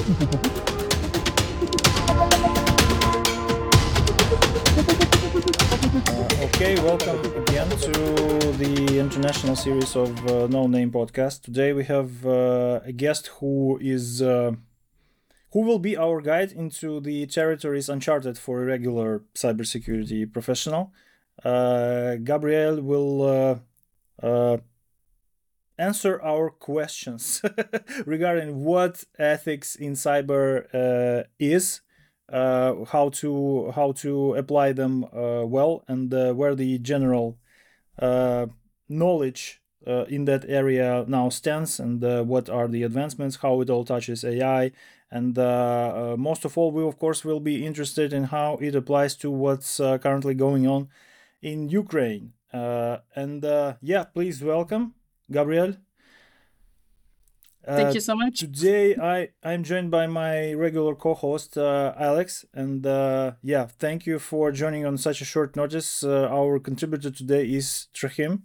Okay, welcome again to the international series of No Name Podcast. Today we have a guest who will be our guide into the territories uncharted for a regular cybersecurity professional. Gabriel will answer our questions regarding what ethics in cyber is, how to apply them well, and where the general knowledge in that area now stands, and what are the advancements, how it all touches AI, and most of all, we of course will be interested in how it applies to what's currently going on in Ukraine. Please welcome Gabriel. Thank you so much. Today I'm joined by my regular co-host Alex, and thank you for joining on such a short notice. Our contributor today is Trahim.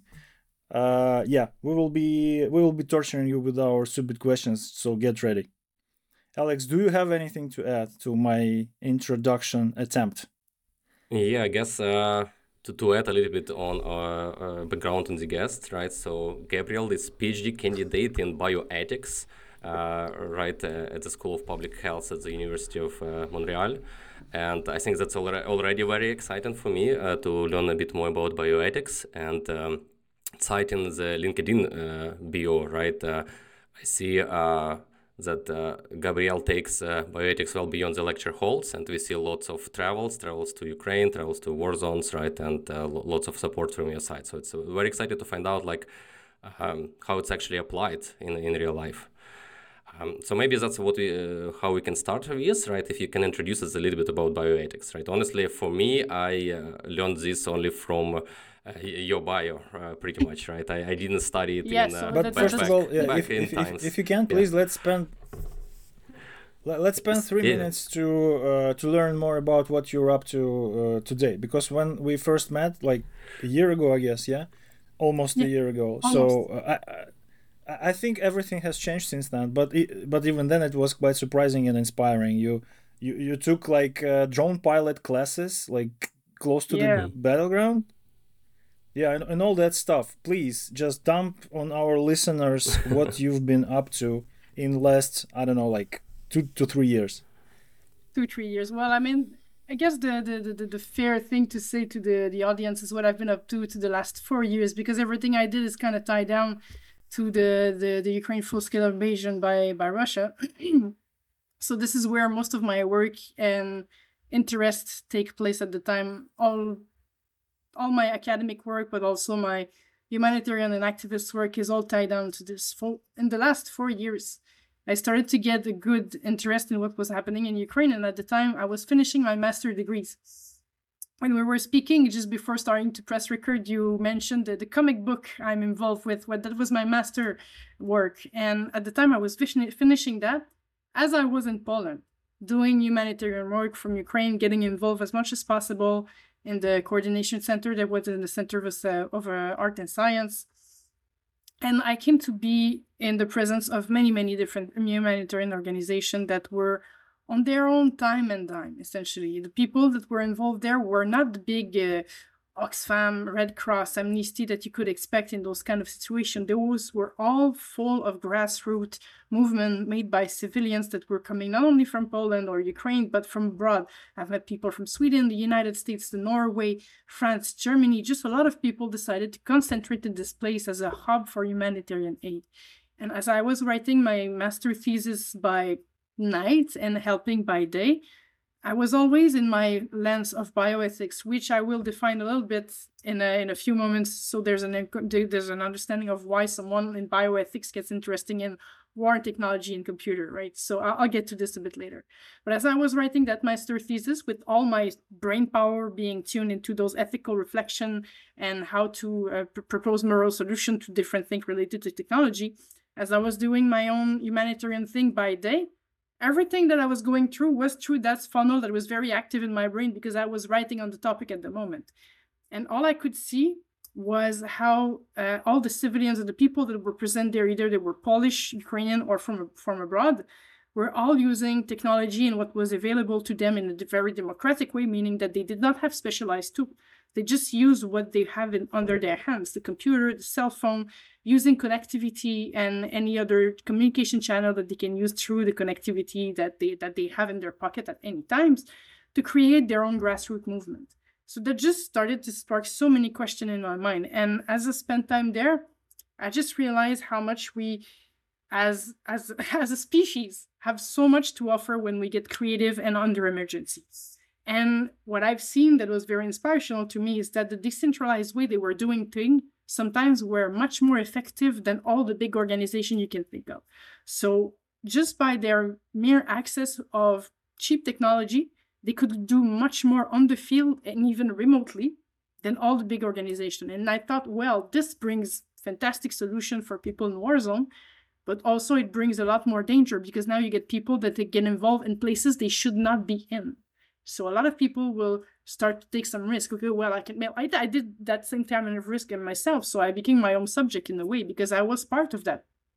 We will be torturing you with our stupid questions, so get ready. Alex, do you have anything to add to my introduction attempt? Yeah, I guess to add a little bit on background on the guest, right? So Gabriel is PhD candidate in bioethics, at the School of Public Health at the University of Montreal. And I think that's already very exciting for me to learn a bit more about bioethics. And citing the LinkedIn bio, right? I see that Gabriel takes bioethics well beyond the lecture halls, and we see lots of travels to Ukraine, travels to war zones, right, and lots of support from your side. So it's very excited to find out how it's actually applied in real life. So maybe that's how we can start with, right? If you can introduce us a little bit about bioethics, right? Honestly, for me, I learned this only from your bio, pretty much, right? I didn't study it but first of all, if you can, please, let's spend 3 minutes to learn more about what you're up to today. Because when we first met, like a year ago, I guess, almost a year ago. Almost. So I think everything has changed since then. But even then, it was quite surprising and inspiring. You took like drone pilot classes, like close to the battleground. Yeah, and all that stuff. Please just dump on our listeners what you've been up to in last, I don't know, like 2 to 3 years. 2-3 years. Well, I mean, I guess the fair thing to say to the audience is what I've been up to the last 4 years, because everything I did is kind of tied down to the Ukraine full-scale invasion by Russia. So this is where most of my work and interests take place at the time. All my academic work, but also my humanitarian and activist work is all tied down to this. In the last 4 years, I started to get a good interest in what was happening in Ukraine. And at the time, I was finishing my master's degrees. When we were speaking, just before starting to press record, you mentioned the comic book I'm involved with. That was my master work. And at the time, I was finishing that as I was in Poland, doing humanitarian work from Ukraine, getting involved as much as possible in the coordination center that was in the Center of Art and Science. And I came to be in the presence of many, many different humanitarian organizations that were on their own time and dime, essentially. The people that were involved there were not the big Oxfam, Red Cross, Amnesty that you could expect in those kind of situations. Those were all full of grassroots movement made by civilians that were coming not only from Poland or Ukraine, but from abroad. I've met people from Sweden, the United States, Norway, France, Germany. Just a lot of people decided to concentrate in this place as a hub for humanitarian aid. And as I was writing my master thesis by night and helping by day, I was always in my lens of bioethics, which I will define a little bit in a few moments. So there's an understanding of why someone in bioethics gets interested in war technology and computer, right? So I'll get to this a bit later. But as I was writing that master thesis, with all my brain power being tuned into those ethical reflection and how to propose moral solution to different things related to technology, as I was doing my own humanitarian thing by day, everything that I was going through was through that funnel that was very active in my brain because I was writing on the topic at the moment. And all I could see was how all the civilians and the people that were present there, either they were Polish, Ukrainian, or from abroad, were all using technology and what was available to them in a very democratic way, meaning that they did not have specialized tools. They just use what they have under their hands, the computer, the cell phone, using connectivity and any other communication channel that they can use through the connectivity that they have in their pocket at any times to create their own grassroots movement. So that just started to spark so many questions in my mind. And as I spent time there, I just realized how much we, as a species, have so much to offer when we get creative and under emergency. And what I've seen that was very inspirational to me is that the decentralized way they were doing things sometimes were much more effective than all the big organizations you can think of. So just by their mere access of cheap technology, they could do much more on the field and even remotely than all the big organizations. And I thought, well, this brings fantastic solution for people in war zone, but also it brings a lot more danger because now you get people that they get involved in places they should not be in. So a lot of people will start to take some risk. Okay, well, I did that same time of risk in myself, so I became my own subject in a way because I was part of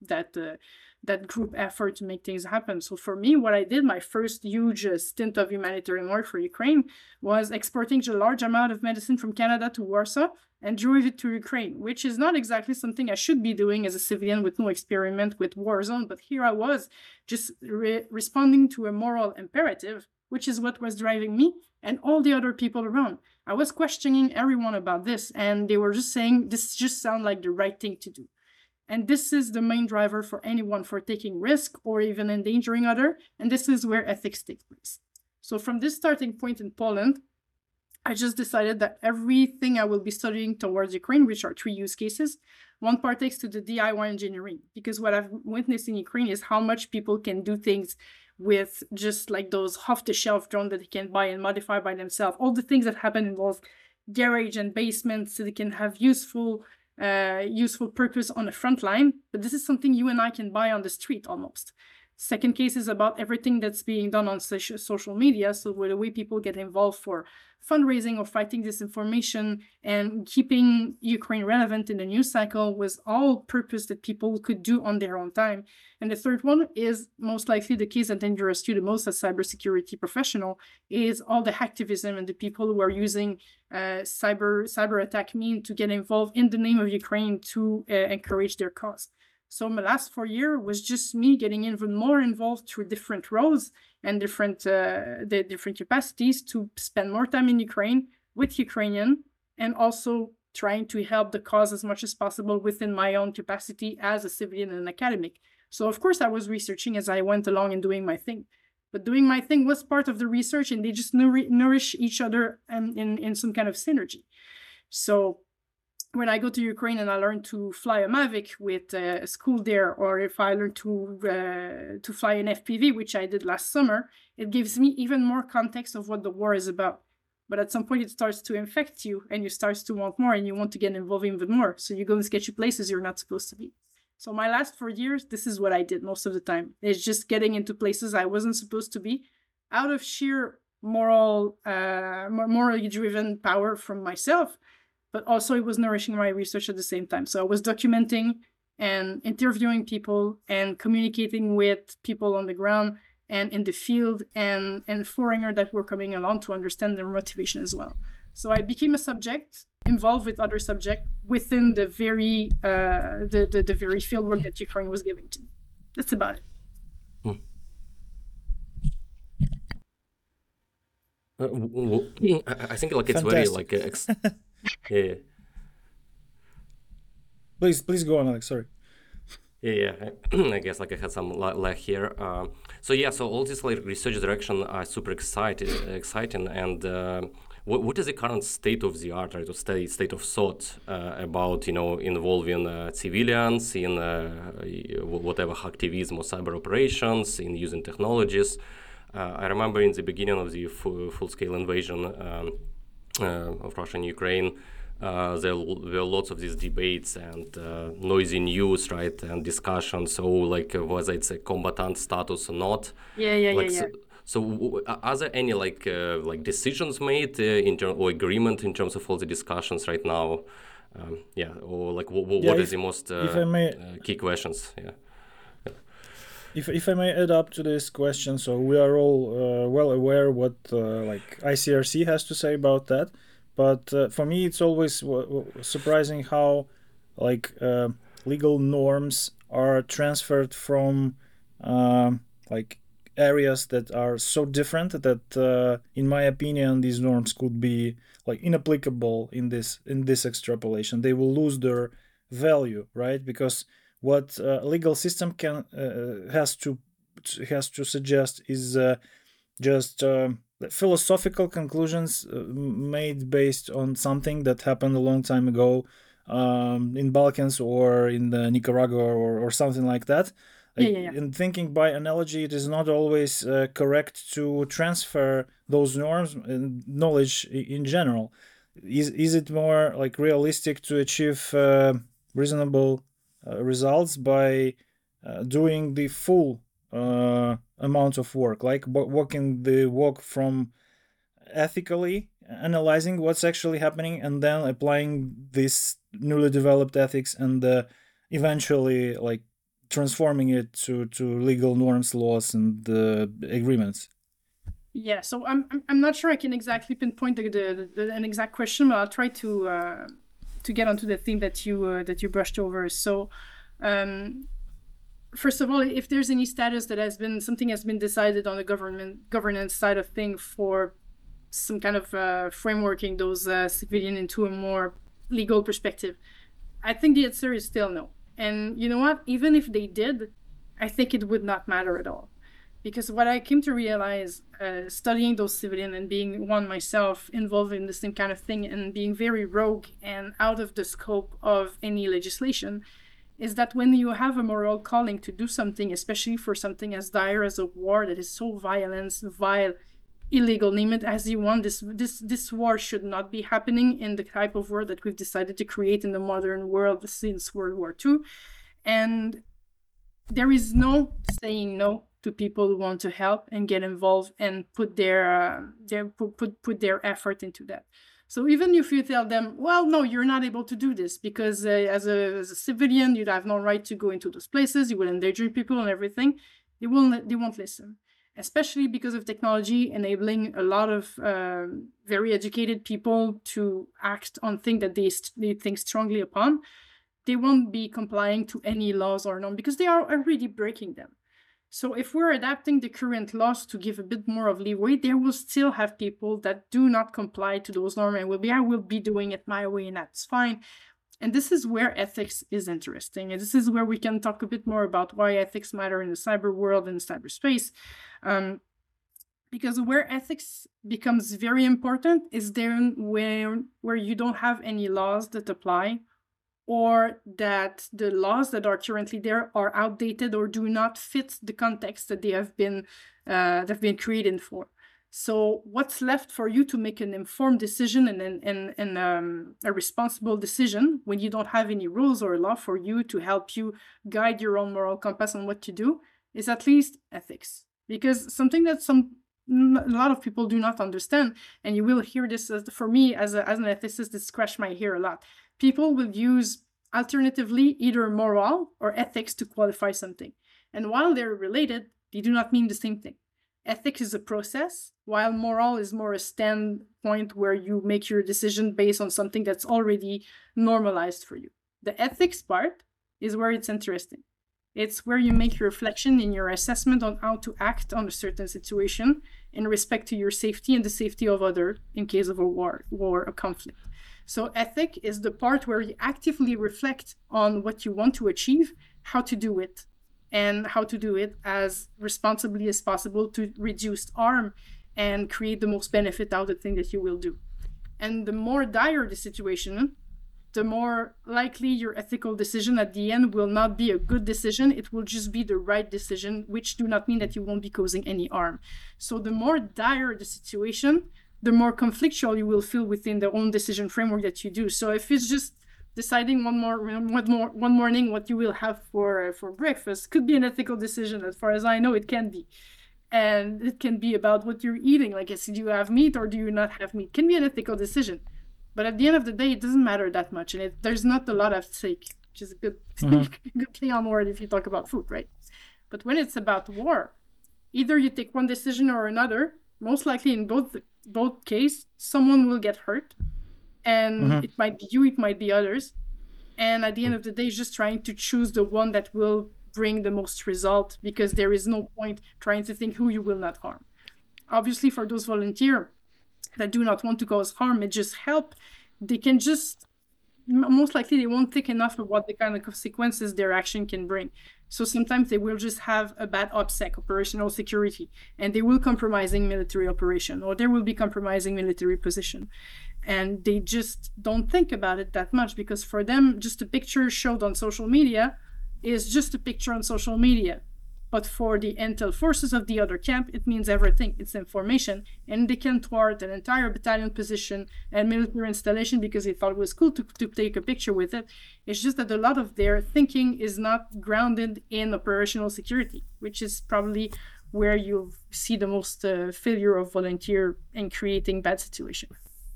that group effort to make things happen. So for me, what I did, my first huge stint of humanitarian work for Ukraine was exporting a large amount of medicine from Canada to Warsaw and drove it to Ukraine, which is not exactly something I should be doing as a civilian with no experiment with war zone. But here I was just responding to a moral imperative, which is what was driving me and all the other people around. I was questioning everyone about this, and they were just saying, this just sounds like the right thing to do. And this is the main driver for anyone for taking risk or even endangering other. And this is where ethics takes place. So from this starting point in Poland, I just decided that everything I will be studying towards Ukraine, which are 3 use cases, one part takes to the DIY engineering, because what I've witnessed in Ukraine is how much people can do things with just like those off-the-shelf drones that they can buy and modify by themselves. All the things that happen in those garage and basements, so they can have useful purpose on the front line. But this is something you and I can buy on the street almost. Second case is about everything that's being done on social media. So where the way people get involved for fundraising or fighting disinformation and keeping Ukraine relevant in the news cycle was all purpose that people could do on their own time. And the third one is most likely the case that endangers you the most as cybersecurity professional is all the hacktivism and the people who are using cyber attack mean to get involved in the name of Ukraine to encourage their cause. So my last 4 years was just me getting even more involved through different roles and different capacities to spend more time in Ukraine with Ukrainian and also trying to help the cause as much as possible within my own capacity as a civilian and academic. So of course I was researching as I went along and doing my thing. But doing my thing was part of the research and they just nourish each other in some kind of synergy. So when I go to Ukraine and I learn to fly a Mavic with a school there, or if I learn to fly an FPV, which I did last summer, it gives me even more context of what the war is about. But at some point it starts to infect you and you start to want more and you want to get involved even more. So you go in sketchy places you're not supposed to be. So my last 4 years, this is what I did most of the time. It's just getting into places I wasn't supposed to be out of sheer morally driven power from myself. But also it was nourishing my research at the same time. So I was documenting and interviewing people and communicating with people on the ground and in the field and foreigners that were coming along to understand their motivation as well. So I became a subject involved with other subjects within the very fieldwork that Ukraine was giving to me. That's about it. I think like it's very like yeah. Please go on, Alex. Sorry. Yeah. I guess like I had some lag here. So all this like research direction are super exciting. And what is the current state of the art, right? Or state of thought about involving civilians in whatever hacktivism or cyber operations, in using technologies. I remember in the beginning of the full-scale invasion of Russia and Ukraine, there were lots of these debates and noisy news, right, and discussions. So, like, whether it's a combatant status or not. Yeah. So, are there any like decisions made or agreement in terms of all the discussions right now? Or like what is the most key questions? if I may add up to this question, so we are all well aware what like ICRC has to say about that, but for me it's always surprising how like legal norms are transferred from like areas that are so different that in my opinion these norms could be like inapplicable in this extrapolation. They will lose their value, right? Because what legal system can has to suggest is just philosophical conclusions made based on something that happened a long time ago in Balkans or in the Nicaragua or something like that. In thinking by analogy, it is not always correct to transfer those norms and knowledge in general. Is it more like realistic to achieve reasonable results by doing the full amount of work, like walking the walk from ethically analyzing what's actually happening and then applying this newly developed ethics and eventually like transforming it to legal norms, laws, and agreements. Yeah, so I'm not sure I can exactly pinpoint an exact question, but I'll try to get onto the theme that you brushed over. So, first of all, if there's any status that something has been decided on the governance side of things for some kind of frameworking those civilian into a more legal perspective, I think the answer is still no. And you know what? Even if they did, I think it would not matter at all. Because what I came to realize, studying those civilian and being one myself involved in the same kind of thing and being very rogue and out of the scope of any legislation, is that when you have a moral calling to do something, especially for something as dire as a war that is so vile, illegal, name it as you want, this war should not be happening in the type of war that we've decided to create in the modern world since World War II. And there is no saying no to people who want to help and get involved and put their effort into that. So even if you tell them, well, no, you're not able to do this because as a civilian, you'd have no right to go into those places, you will endanger people and everything, they won't listen. Especially because of technology enabling a lot of very educated people to act on things that they think strongly upon, they won't be complying to any laws or norms because they are already breaking them. So if we're adapting the current laws to give a bit more of leeway, there will still have people that do not comply to those norms and I will be doing it my way and that's fine. And this is where ethics is interesting. And this is where we can talk a bit more about why ethics matter in the cyber world and cyberspace. Because where ethics becomes very important is there where you don't have any laws that apply, or that the laws that are currently there are outdated or do not fit the context that they've been created for. So what's left for you to make an informed decision and a responsible decision when you don't have any rules or law for you to help you guide your own moral compass on what to do is at least ethics. Because something that a lot of people do not understand, and you will hear this for me as an ethicist, this scratched my ear a lot. People will use alternatively either moral or ethics to qualify something. And while they're related, they do not mean the same thing. Ethics is a process, while moral is more a standpoint where you make your decision based on something that's already normalized for you. The ethics part is where it's interesting. It's where you make your reflection in your assessment on how to act on a certain situation in respect to your safety and the safety of others in case of a war or a conflict. So ethic is the part where you actively reflect on what you want to achieve, how to do it, and how to do it as responsibly as possible to reduce harm and create the most benefit out of the thing that you will do. And the more dire the situation, the more likely your ethical decision at the end will not be a good decision. It will just be the right decision, which do not mean that you won't be causing any harm. So the more dire the situation, the more conflictual you will feel within the own decision framework that you do. So if it's just deciding one morning what you will have for breakfast could be an ethical decision. As far as I know, it can be. And it can be about what you're eating. Like, do you have meat or do you not have meat? It can be an ethical decision. But at the end of the day, it doesn't matter that much. And there's not a lot at stake, which is a good, good play on word if you talk about food, right? But when it's about war, either you take one decision or another. Most likely in both cases, someone will get hurt, and it might be you, it might be others. And at the end of the day, it's just trying to choose the one that will bring the most result, because there is no point trying to think who you will not harm. Obviously, for those volunteers that do not want to cause harm and just help, they can just, most likely they won't think enough of what the kind of consequences their action can bring. So sometimes they will just have a bad OPSEC, operational security, and they will compromising military operation, or they will be compromising military position. And they just don't think about it that much, because for them, just a picture showed on social media is just a picture on social media. But for the intel forces of the other camp, it means everything. It's information, and they can thwart an entire battalion position and military installation because they thought it was cool to take a picture with it. It's just that a lot of their thinking is not grounded in operational security, which is probably where you see the most failure of volunteer in creating bad situation.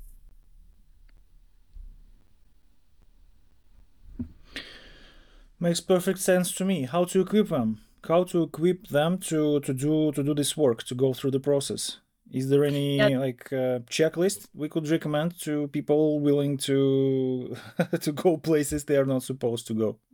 Makes perfect sense to me. How to equip them? How to equip them to do this work, to go through the process? Is there any checklist we could recommend to people willing to to go places they are not supposed to go?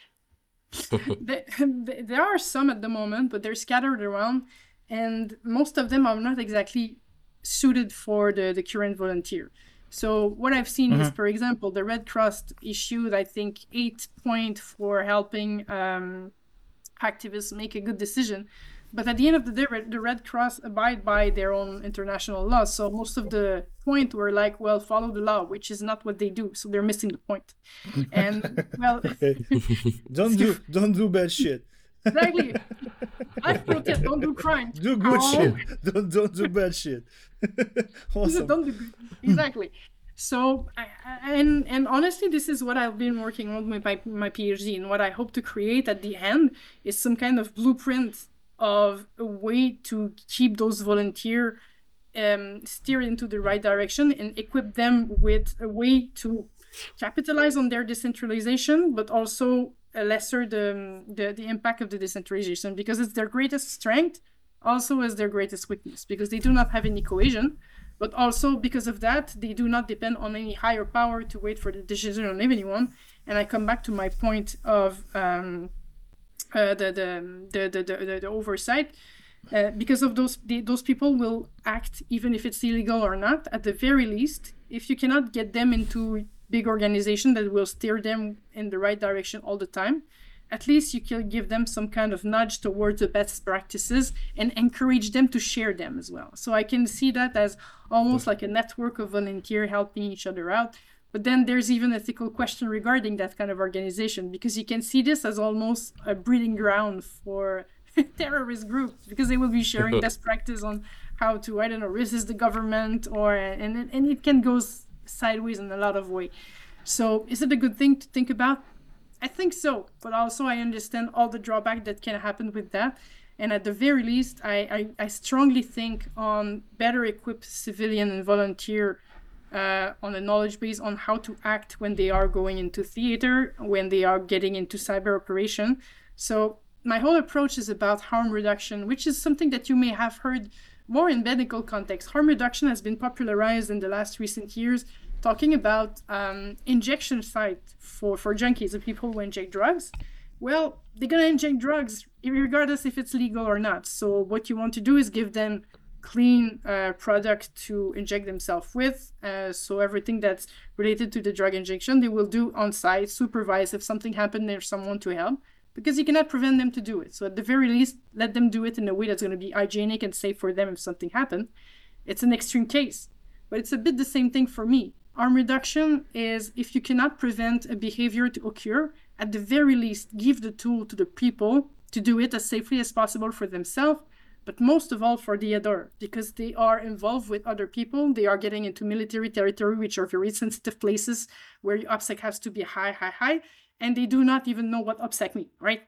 There are some at the moment, but they're scattered around, and most of them are not exactly suited for the current volunteer. So what I've seen is, for example, the Red Cross issued, I think, 8 points for helping activists make a good decision. But at the end of the day, the Red Cross abide by their own international laws. So most of the point were like, well, follow the law, which is not what they do. So they're missing the point. And well, don't do bad shit. Exactly. I protest. Don't do crime. Do good shit. Don't do bad shit. Awesome. Don't do good. Exactly. So, and honestly, this is what I've been working on with my PhD, and what I hope to create at the end is some kind of blueprint of a way to keep those volunteers steered into the right direction and equip them with a way to capitalize on their decentralization, but also lesser the impact of the decentralization, because it's their greatest strength, also as their greatest weakness, because they do not have any cohesion. But also because of that, they do not depend on any higher power to wait for the decision on anyone. And I come back to my point of the oversight. Because of those people will act even if it's illegal or not. At the very least, if you cannot get them into big organization that will steer them in the right direction all the time, at least you can give them some kind of nudge towards the best practices and encourage them to share them as well. So I can see that as almost like a network of volunteers helping each other out. But then there's even an ethical question regarding that kind of organization, because you can see this as almost a breeding ground for terrorist groups, because they will be sharing best practice on how to, I don't know, resist the government, and it can go sideways in a lot of ways. So is it a good thing to think about? I think so, but also I understand all the drawback that can happen with that. And at the very least, I strongly think on better equipped civilian and volunteer on a knowledge base on how to act when they are going into theater, when they are getting into cyber operation. So my whole approach is about harm reduction, which is something that you may have heard more in medical context. Harm reduction has been popularized in the last recent years, talking about injection site for junkies and people who inject drugs. Well, they're going to inject drugs regardless if it's legal or not. So what you want to do is give them clean product to inject themselves with. So everything that's related to the drug injection, they will do on site, supervise if something happened, there's someone to help, because you cannot prevent them to do it. So at the very least, let them do it in a way that's going to be hygienic and safe for them if something happened. It's an extreme case, but it's a bit the same thing for me. Harm reduction is, if you cannot prevent a behavior to occur, at the very least, give the tool to the people to do it as safely as possible for themselves, but most of all for the other, because they are involved with other people. They are getting into military territory, which are very sensitive places where your OPSEC has to be high, and they do not even know what OPSEC means, right?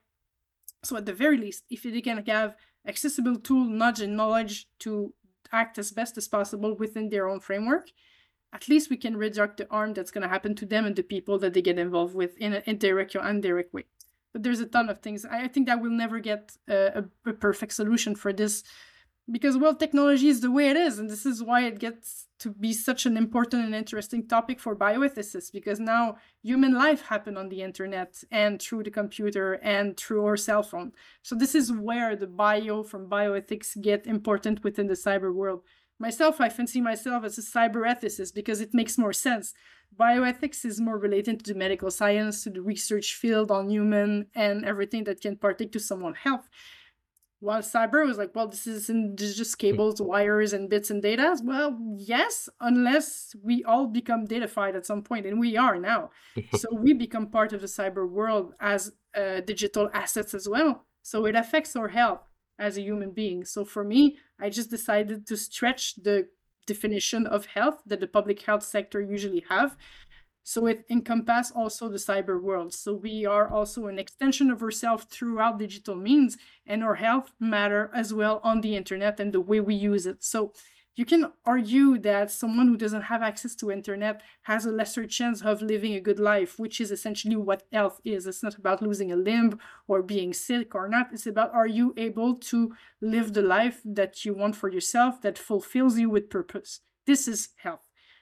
So at the very least, if they can have accessible tool, nudge, and knowledge to act as best as possible within their own framework, at least we can reduce the harm that's going to happen to them and the people that they get involved with in an indirect or indirect way. But there's a ton of things. I think that we'll never get a perfect solution for this, because, well, technology is the way it is. And this is why it gets to be such an important and interesting topic for bioethicists, because now human life happen on the internet and through the computer and through our cell phone. So this is where the bio from bioethics get important within the cyber world. Myself, I fancy myself as a cyber ethicist because it makes more sense. Bioethics is more related to the medical science, to the research field on human and everything that can partake to someone's health. While cyber was like, well, this is just cables, wires, and bits and data. Well, yes, unless we all become datafied at some point, and we are now. So we become part of the cyber world as digital assets as well. So it affects our health as a human being. So for me, I just decided to stretch the definition of health that the public health sector usually have. So it encompasses also the cyber world. So we are also an extension of ourselves throughout digital means, and our health matter as well on the internet and the way we use it. So you can argue that someone who doesn't have access to internet has a lesser chance of living a good life, which is essentially what health is. It's not about losing a limb or being sick or not. It's about, are you able to live the life that you want for yourself that fulfills you with purpose? This is health.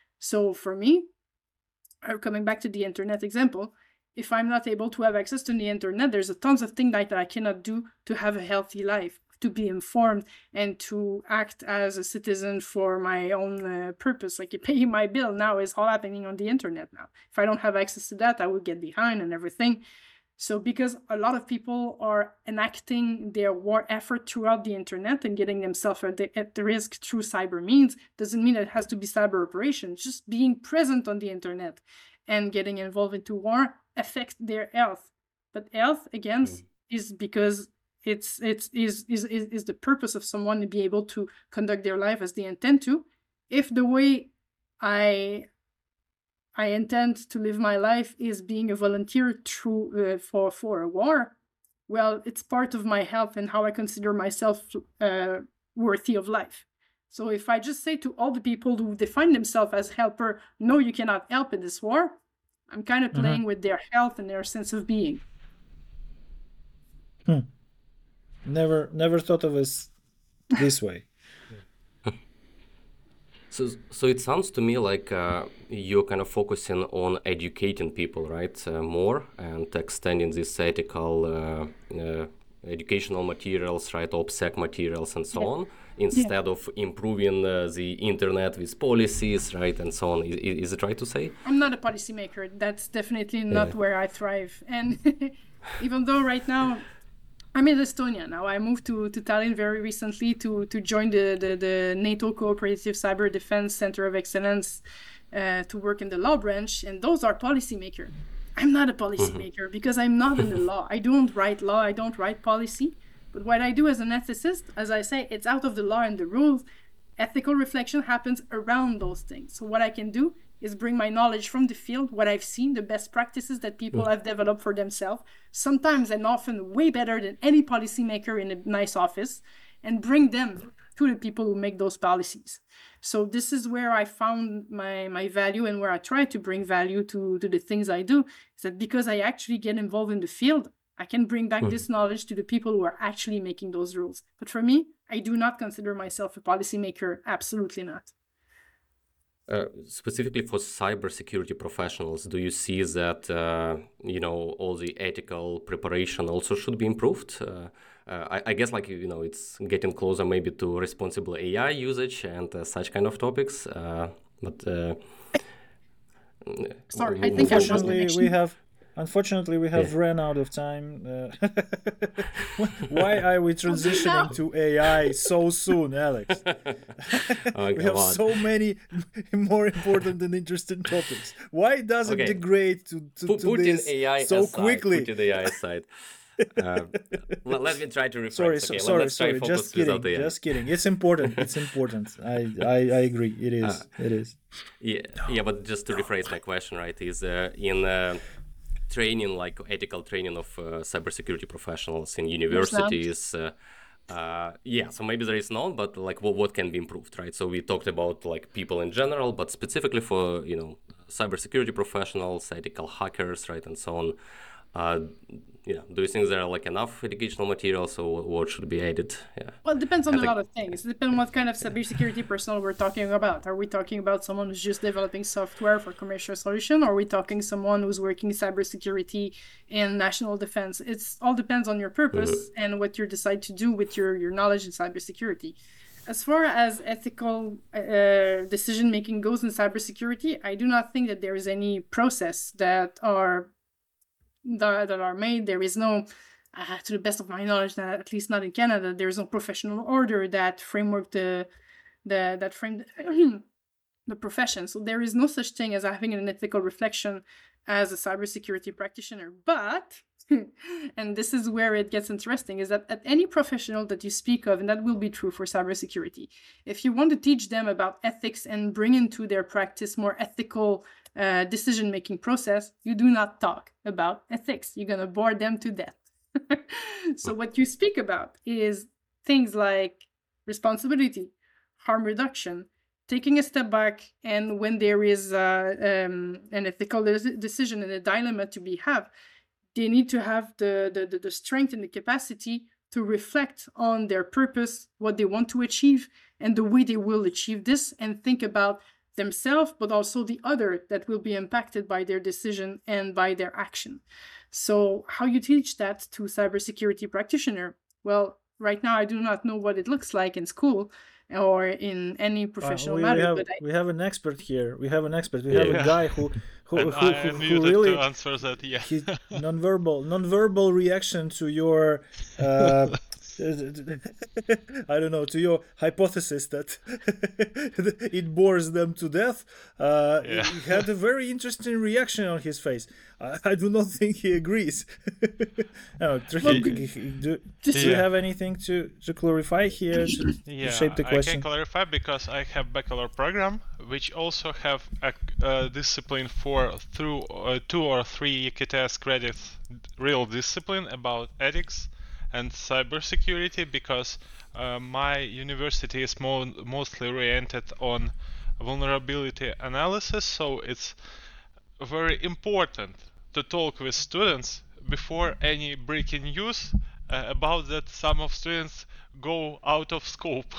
So for me, coming back to the internet example, if I'm not able to have access to the internet, there's a tons of things that I cannot do to have a healthy life, to be informed and to act as a citizen for my own purpose. Like paying my bill now is all happening on the internet now. If I don't have access to that, I will get behind and everything. So because a lot of people are enacting their war effort throughout the internet and getting themselves at the risk through cyber means, doesn't mean it has to be cyber operations. Just being present on the internet and getting involved into war affects their health. But health, again, is because it's the purpose of someone to be able to conduct their life as they intend to. If the way I intend to live my life is being a volunteer through for a war, well, it's part of my health and how I consider myself worthy of life. So if I just say to all the people who define themselves as helper, no, you cannot help in this war, I'm kind of playing with their health and their sense of being. Never thought of it this way. So it sounds to me like you're kind of focusing on educating people, right, more, and extending these ethical educational materials, right, OPSEC materials and so on, instead of improving the internet with policies, right, and so on. Is it right to say? I'm not a policymaker. That's definitely not where I thrive. And even though right now I'm in Estonia now. I moved to Tallinn very recently to join the NATO Cooperative Cyber Defense Center of Excellence to work in the law branch, and those are policymakers. I'm not a policymaker because I'm not in the law. I don't write law, I don't write policy. But what I do as an ethicist, as I say, it's out of the law and the rules. Ethical reflection happens around those things. So what I can do is bring my knowledge from the field, what I've seen, the best practices that people have developed for themselves, sometimes and often way better than any policymaker in a nice office, and bring them to the people who make those policies. So this is where I found my value, and where I try to bring value to the things I do, is that because I actually get involved in the field, I can bring back this knowledge to the people who are actually making those rules. But for me, I do not consider myself a policymaker, absolutely not. Specifically for cybersecurity professionals, do you see that all the ethical preparation also should be improved? I guess it's getting closer maybe to responsible AI usage and such kind of topics. Sorry, I think Unfortunately, we have ran out of time. Why are we transitioning to AI so soon, Alex? We have so many more important and interesting topics. Why does it degrade to this AI so aside, quickly? Put the AI aside. Let me try to rephrase. Sorry. Just kidding. It's important. I agree. It is. Yeah. But just to rephrase my question, right? Is in training, like ethical training of cybersecurity professionals in universities. So maybe there is none, but what can be improved, right? So we talked about people in general, but specifically for cybersecurity professionals, ethical hackers, right, and so on. do you think there are like enough educational materials, or what should be added? Yeah. Well, it depends on I a think. lot of things. It depends on what kind of cybersecurity personnel we're talking about. Are we talking about someone who's just developing software for commercial solution, or are we talking someone who's working cybersecurity in national defense? It's all depends on your purpose and what you decide to do with your knowledge in cybersecurity. As far as ethical decision making goes in cybersecurity, I do not think that there is any process that are made. There is no, to the best of my knowledge, that at least not in Canada, there is no professional order that framework that framed the profession. So there is no such thing as having an ethical reflection as a cybersecurity practitioner. But and this is where it gets interesting, is that at any professional that you speak of, and that will be true for cybersecurity, if you want to teach them about ethics and bring into their practice more ethical decision-making process, you do not talk about ethics. You're going to bore them to death. So what you speak about is things like responsibility, harm reduction, taking a step back, and when there is an ethical decision and a dilemma to be had, they need to have the strength and the capacity to reflect on their purpose, what they want to achieve, and the way they will achieve this, and think about themselves, but also the other that will be impacted by their decision and by their action. So how you teach that to cybersecurity practitioner? Well, right now I do not know what it looks like in school or in any professional matter. We have an expert here. We have an expert. We have a guy who really to answer that. Yeah, his non-verbal reaction to your I don't know, to your hypothesis that it bores them to death. He had a very interesting reaction on his face. I do not think he agrees. No, do you have anything to clarify here to shape the question? I can clarify because I have bachelor program which also have a discipline for through 2 or 3 EKTS credits, real discipline about ethics and cybersecurity, because my university is mostly oriented on vulnerability analysis, so it's very important to talk with students before any breaking news about that some of students go out of scope.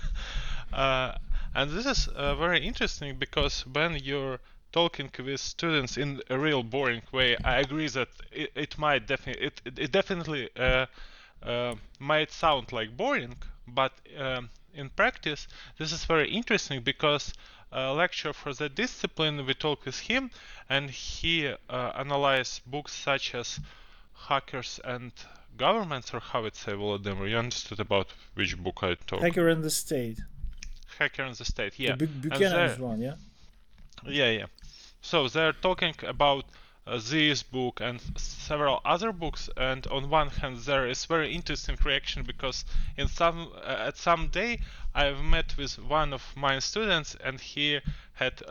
And this is very interesting because when you're talking with students in a real boring way, I agree that it might definitely might sound like boring, but in practice this is very interesting because lecture for the discipline we talk with him and he analyzed books such as Hackers and Governments, or how it say, Volodymyr, you understood about which book I talk? Hacker and the State. Hacker and the State, yeah. The Buchanan's one, yeah? Yeah. So they're talking about this book and several other books, and on one hand there is very interesting reaction because at some day I've met with one of my students and he had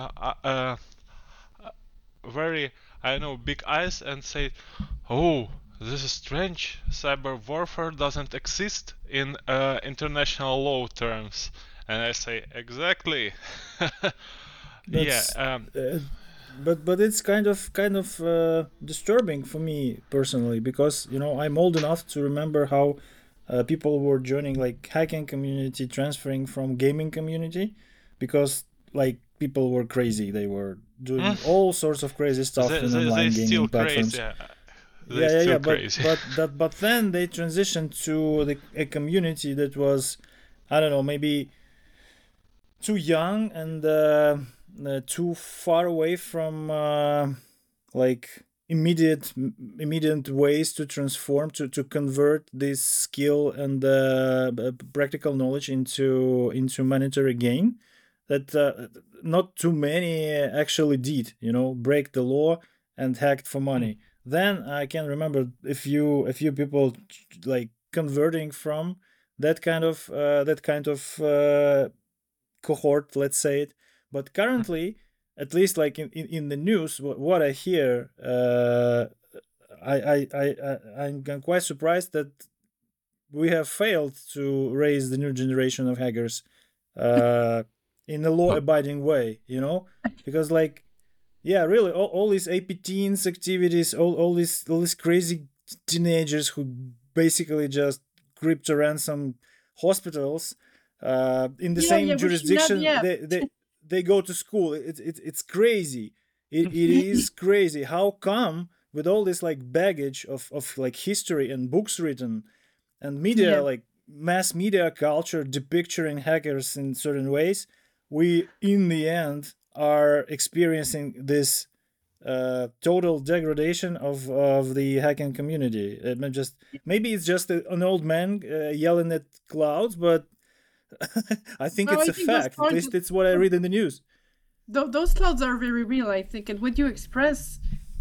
very, big eyes and said, "Oh, this is strange, cyber warfare doesn't exist in international law terms." And I say, exactly. But it's kind of disturbing for me personally, because I'm old enough to remember how people were joining like hacking community, transferring from gaming community, because like people were crazy. They were doing all sorts of crazy stuff in online gaming platforms. But then they transitioned to a community that was, I don't know, maybe too young and too far away from like immediate ways to transform, to convert this skill and practical knowledge into monetary gain, that not too many actually did, break the law and hacked for money. Then I can remember a few people like converting from that kind of cohort, let's say it. But currently, at least like in the news, what I hear, I'm quite surprised that we have failed to raise the new generation of hackers in a law-abiding way, because really all these AP teens activities, all these crazy teenagers who basically just crypto ransom hospitals in the same jurisdiction. They go to school. It's crazy. It is crazy. How come with all this like baggage of like history and books written and media, like mass media culture depicting hackers in certain ways, we in the end are experiencing this total degradation of the hacking community. Maybe it's just an old man yelling at clouds, but I think it's a fact. At least it's what I read in the news. Those clouds are very real, I think. And what you express,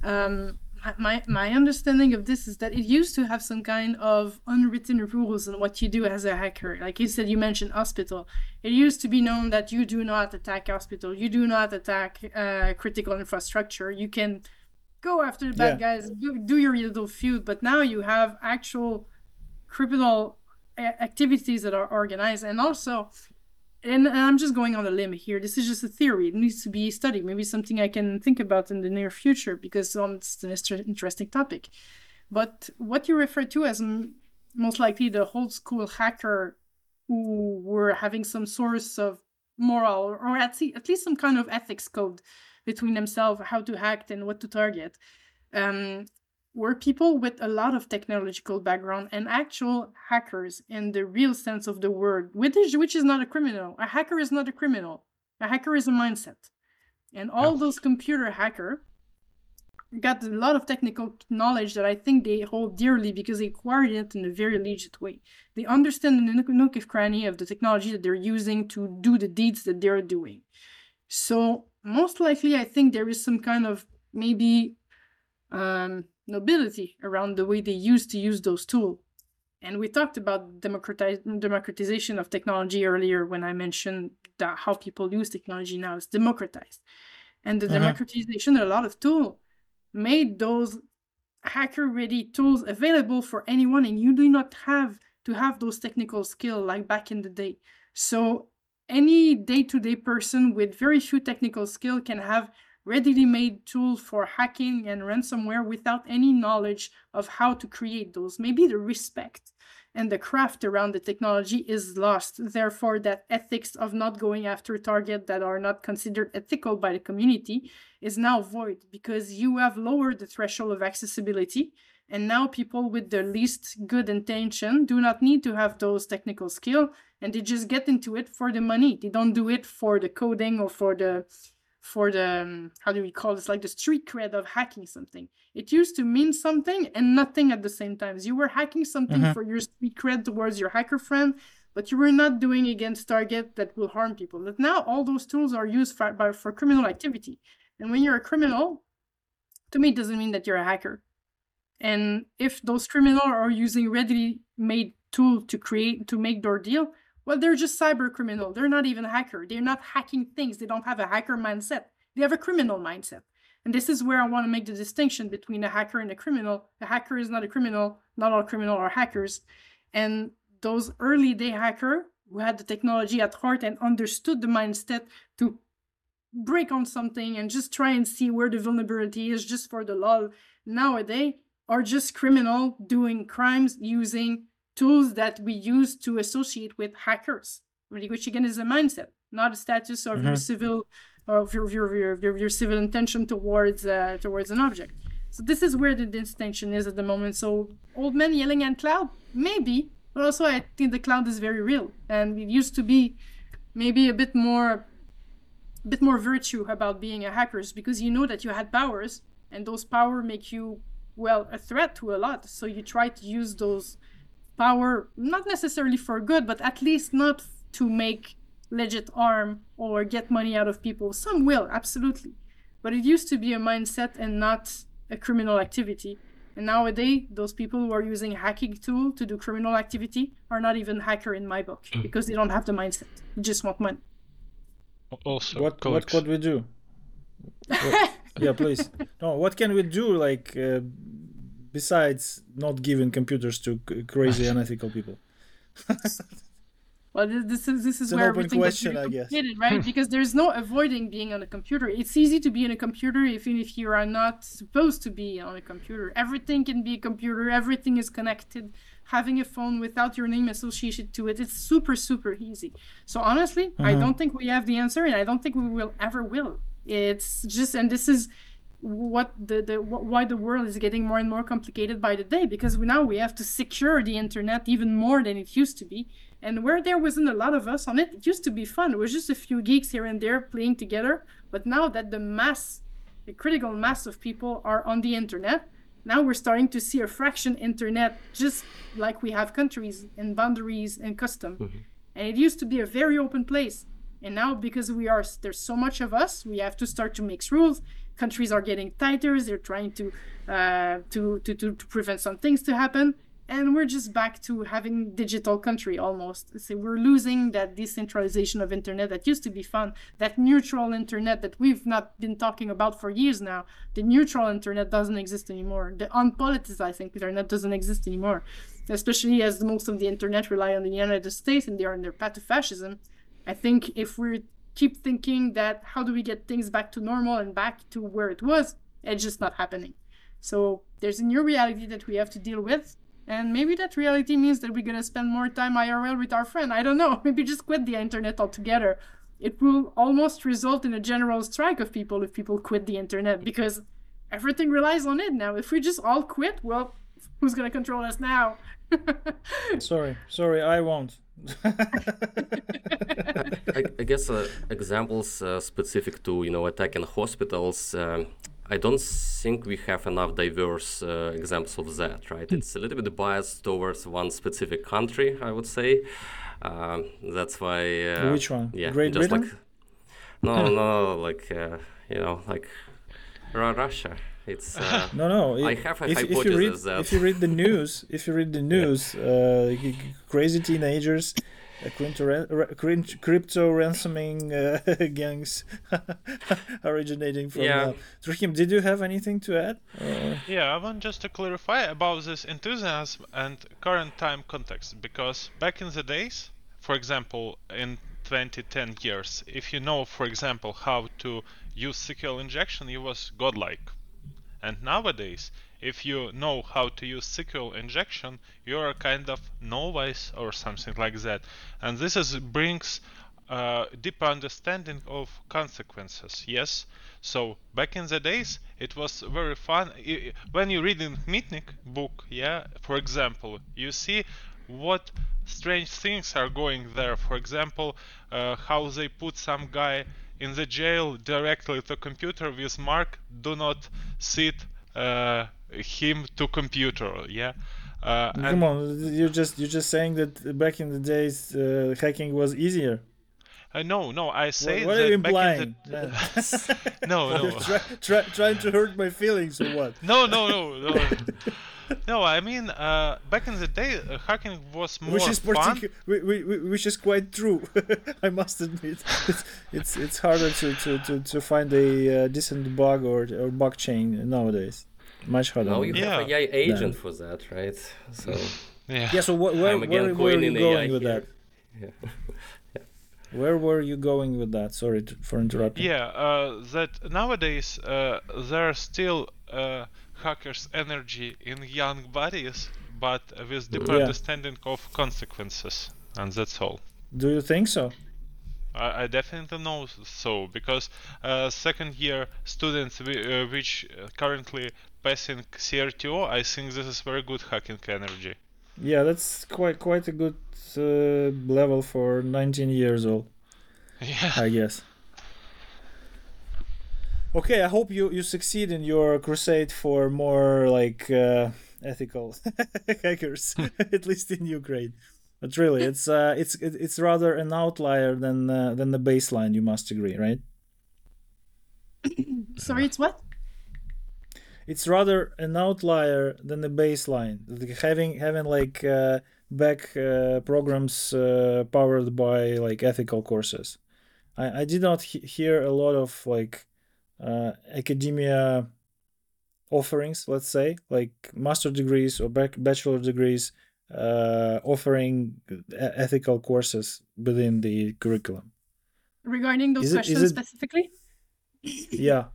my understanding of this is that it used to have some kind of unwritten rules on what you do as a hacker. Like you said, you mentioned hospital. It used to be known that you do not attack hospital. You do not attack critical infrastructure. You can go after the bad guys, do your little feud. But now you have actual criminal activities that are organized, and also, and I'm just going on a limb here, this is just a theory, it needs to be studied, maybe something I can think about in the near future, because it's an interesting topic. But what you refer to as most likely the old school hacker who were having some source of moral or at least some kind of ethics code between themselves, how to hack and what to target, were people with a lot of technological background and actual hackers in the real sense of the word, which is not a criminal. A hacker is not a criminal. A hacker is a mindset. And all those computer hackers got a lot of technical knowledge that I think they hold dearly because they acquired it in a very legit way. They understand the nook and cranny of the technology that they're using to do the deeds that they're doing. So most likely, I think there is some kind of maybe nobility around the way they used to use those tools. And we talked about democratization of technology earlier when I mentioned that how people use technology now is democratized. And the democratization of a lot of tools made those hacker-ready tools available for anyone, and you do not have to have those technical skills like back in the day. So any day-to-day person with very few technical skill can have readily made tools for hacking and ransomware without any knowledge of how to create those. Maybe the respect and the craft around the technology is lost. Therefore, that ethics of not going after targets that are not considered ethical by the community is now void because you have lowered the threshold of accessibility. And now people with the least good intention do not need to have those technical skills, and they just get into it for the money. They don't do it for the coding or for the how do we call this, like the street cred of hacking something. It used to mean something and nothing at the same time. You were hacking something for your street cred towards your hacker friend, but you were not doing against target that will harm people. But now all those tools are used for criminal activity. And when you're a criminal, to me, it doesn't mean that you're a hacker. And if those criminals are using readily made tools to make their deal, well, they're just cyber criminal. They're not even a hacker. They're not hacking things. They don't have a hacker mindset. They have a criminal mindset. And this is where I want to make the distinction between a hacker and a criminal. A hacker is not a criminal. Not all criminals are hackers. And those early day hackers who had the technology at heart and understood the mindset to break on something and just try and see where the vulnerability is just for the lol, nowadays are just criminal doing crimes using tools that we use to associate with hackers, which again is a mindset, not a status of your civil your civil intention towards an object. So this is where the distinction is at the moment. So old men yelling at cloud, maybe, but also I think the cloud is very real, and it used to be maybe a bit more virtue about being a hacker, because you know that you had powers, and those powers make you a threat to a lot. So you try to use those power, not necessarily for good, but at least not to make legit harm or get money out of people. Some will, absolutely. But it used to be a mindset and not a criminal activity. And nowadays, those people who are using hacking tool to do criminal activity are not even hacker in my book, because they don't have the mindset. They just want money. Also, what could we do? Yeah, please. No, what can we do, like, besides not giving computers to crazy unethical people? Well, this is It's an where open everything gets question, very I guess. complicated, right? Because there's no avoiding being on a computer. It's easy to be in a computer even if you are not supposed to be on a computer. Everything can be a computer. Everything is connected. Having a phone without your name associated to it, it's super, super easy. So honestly, I don't think we have the answer, and I don't think we will ever will. It's just, and this is what why the world is getting more and more complicated by the day, because now we have to secure the internet even more than it used to be. And where there wasn't a lot of us on it, it used to be fun. It was just a few geeks here and there playing together. But now that the critical mass of people are on the internet, now we're starting to see a fraction internet, just like we have countries and boundaries and custom. And it used to be a very open place. And now, because there's so much of us, we have to start to make rules. Countries are getting tighter. They're trying to prevent some things to happen. And we're just back to having digital country almost. So we're losing that decentralization of internet that used to be fun, that neutral internet that we've not been talking about for years now. The neutral internet doesn't exist anymore. The unpoliticized internet doesn't exist anymore, especially as most of the internet rely on the United States and they are on their path to fascism. I think if we keep thinking that how do we get things back to normal and back to where it was, it's just not happening. So there's a new reality that we have to deal with. And maybe that reality means that we're going to spend more time IRL with our friend. I don't know. Maybe just quit the internet altogether. It will almost result in a general strike of people if people quit the internet, because everything relies on it now. If we just all quit, well, who's going to control us now? Sorry, I won't. I guess examples specific to attacking hospitals. I don't think we have enough diverse examples of that, right? It's a little bit biased towards one specific country, I would say. That's why. Which one? Yeah, Great just Britain? no, like like Russia. It's no. I have a hypothesis that if you read the news, crazy teenagers, crypto ransoming gangs originating from. Trachim, did you have anything to add? Yeah, I want just to clarify about this enthusiasm and current time context, because back in the days, for example, in 20-10 years, if you know, for example, how to use SQL injection, you was godlike. And nowadays, if you know how to use SQL injection, you're a kind of novice or something like that. And this brings deeper understanding of consequences. Yes. So back in the days, it was very fun. When you read in Mitnick book, for example, you see what strange things are going there. For example, how they put some guy in the jail directly to computer with mark, do not sit him to computer. Come on, you're just saying that back in the days hacking was easier. No, I say what that are you back implying? No. You're trying to hurt my feelings or what? No. No, I mean, back in the day, hacking was more fun. Which is quite true. I must admit, it's harder to find a decent bug or bug chain nowadays. Much harder. Now you have an AI agent for that, right? So yeah. So where were you going with that? Yeah. Where were you going with that? Sorry for interrupting. Yeah, that nowadays there are still hackers' energy in young bodies, but with deeper understanding of consequences, and that's all. Do you think so? I definitely know so, because second year students which currently passing CRTO, I think this is very good hacking energy. Yeah, that's quite a good level for 19 years old. Yeah, I guess. Okay, I hope you succeed in your crusade for more like ethical hackers, at least in Ukraine. But really, it's rather an outlier than the baseline. You must agree, right? Sorry, it's what? It's rather an outlier than the baseline. Having like back programs powered by like ethical courses. I did not hear a lot of like academia offerings, let's say, like master degrees or bachelor degrees offering ethical courses within the curriculum. Regarding those questions specifically? Yeah.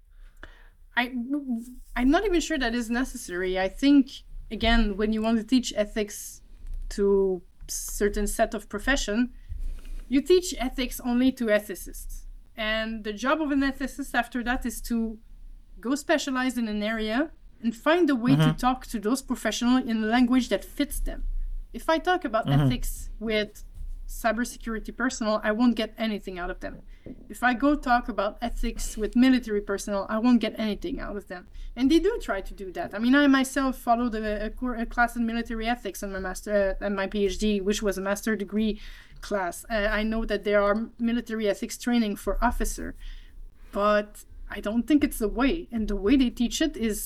I'm not even sure that is necessary. I think, again, when you want to teach ethics to certain set of profession, you teach ethics only to ethicists. And the job of an ethicist after that is to go specialize in an area and find a way to talk to those professionals in a language that fits them. If I talk about ethics with cybersecurity personnel, I won't get anything out of them. If I go talk about ethics with military personnel, I won't get anything out of them. And they do try to do that. I mean, I myself followed a class in military ethics on my master and my PhD, which was a master degree class. I know that there are military ethics training for officer, but I don't think it's the way. And the way they teach it is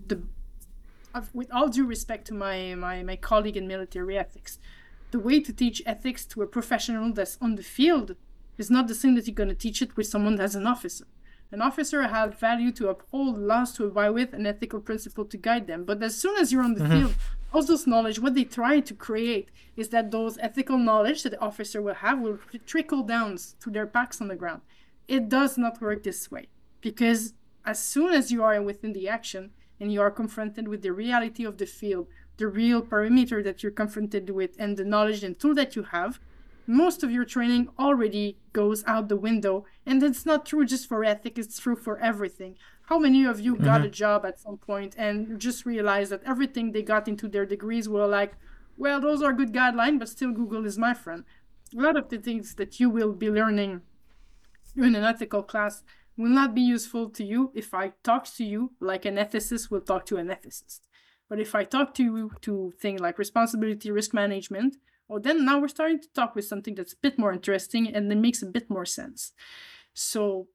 with all due respect to my colleague in military ethics, the way to teach ethics to a professional that's on the field is not the same that you're going to teach it with someone that's an officer. An officer has value to uphold, laws to abide with, an ethical principle to guide them. But as soon as you're on the field, all those knowledge, what they try to create is that those ethical knowledge that the officer will have will trickle down to their packs on the ground. It does not work this way, because as soon as you are within the action and you are confronted with the reality of the field, the real perimeter that you're confronted with, and the knowledge and tool that you have, most of your training already goes out the window. And it's not true just for ethics, it's true for everything. How many of you got a job at some point and just realized that everything they got into their degrees were like, well, those are good guidelines, but still Google is my friend. A lot of the things that you will be learning in an ethical class will not be useful to you if I talk to you like an ethicist will talk to an ethicist. But if I talk to you to things like responsibility, risk management, well, then now we're starting to talk with something that's a bit more interesting and it makes a bit more sense. So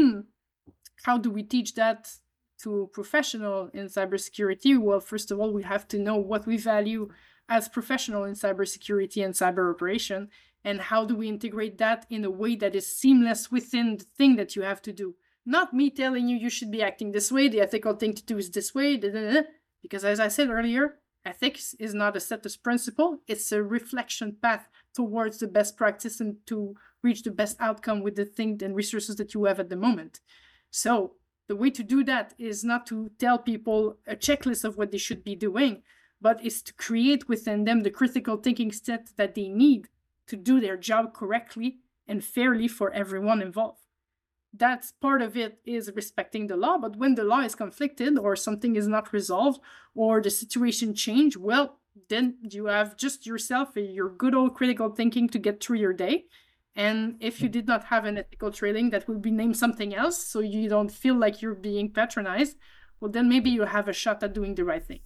how do we teach that to professional in cybersecurity? Well, first of all, we have to know what we value as professional in cybersecurity and cyber operation, and how do we integrate that in a way that is seamless within the thing that you have to do. Not me telling you should be acting this way, the ethical thing to do is this way, because as I said earlier, ethics is not a set of principle, it's a reflection path towards the best practice and to reach the best outcome with the thing and resources that you have at the moment. So the way to do that is not to tell people a checklist of what they should be doing, but is to create within them the critical thinking set that they need to do their job correctly and fairly for everyone involved. That's part of it, is respecting the law. But when the law is conflicted or something is not resolved or the situation change, well, then you have just yourself, your good old critical thinking to get through your day. And if you did not have an ethical training that will be named something else, so you don't feel like you're being patronized, well, then maybe you have a shot at doing the right thing.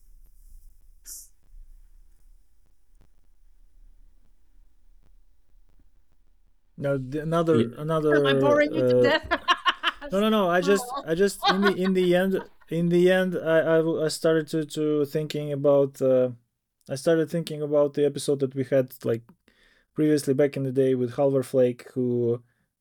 No, another. Am I boring you to death? No. I just in the end, I started to thinking about. I started thinking about the episode that we had like previously back in the day with Halvar Flake, who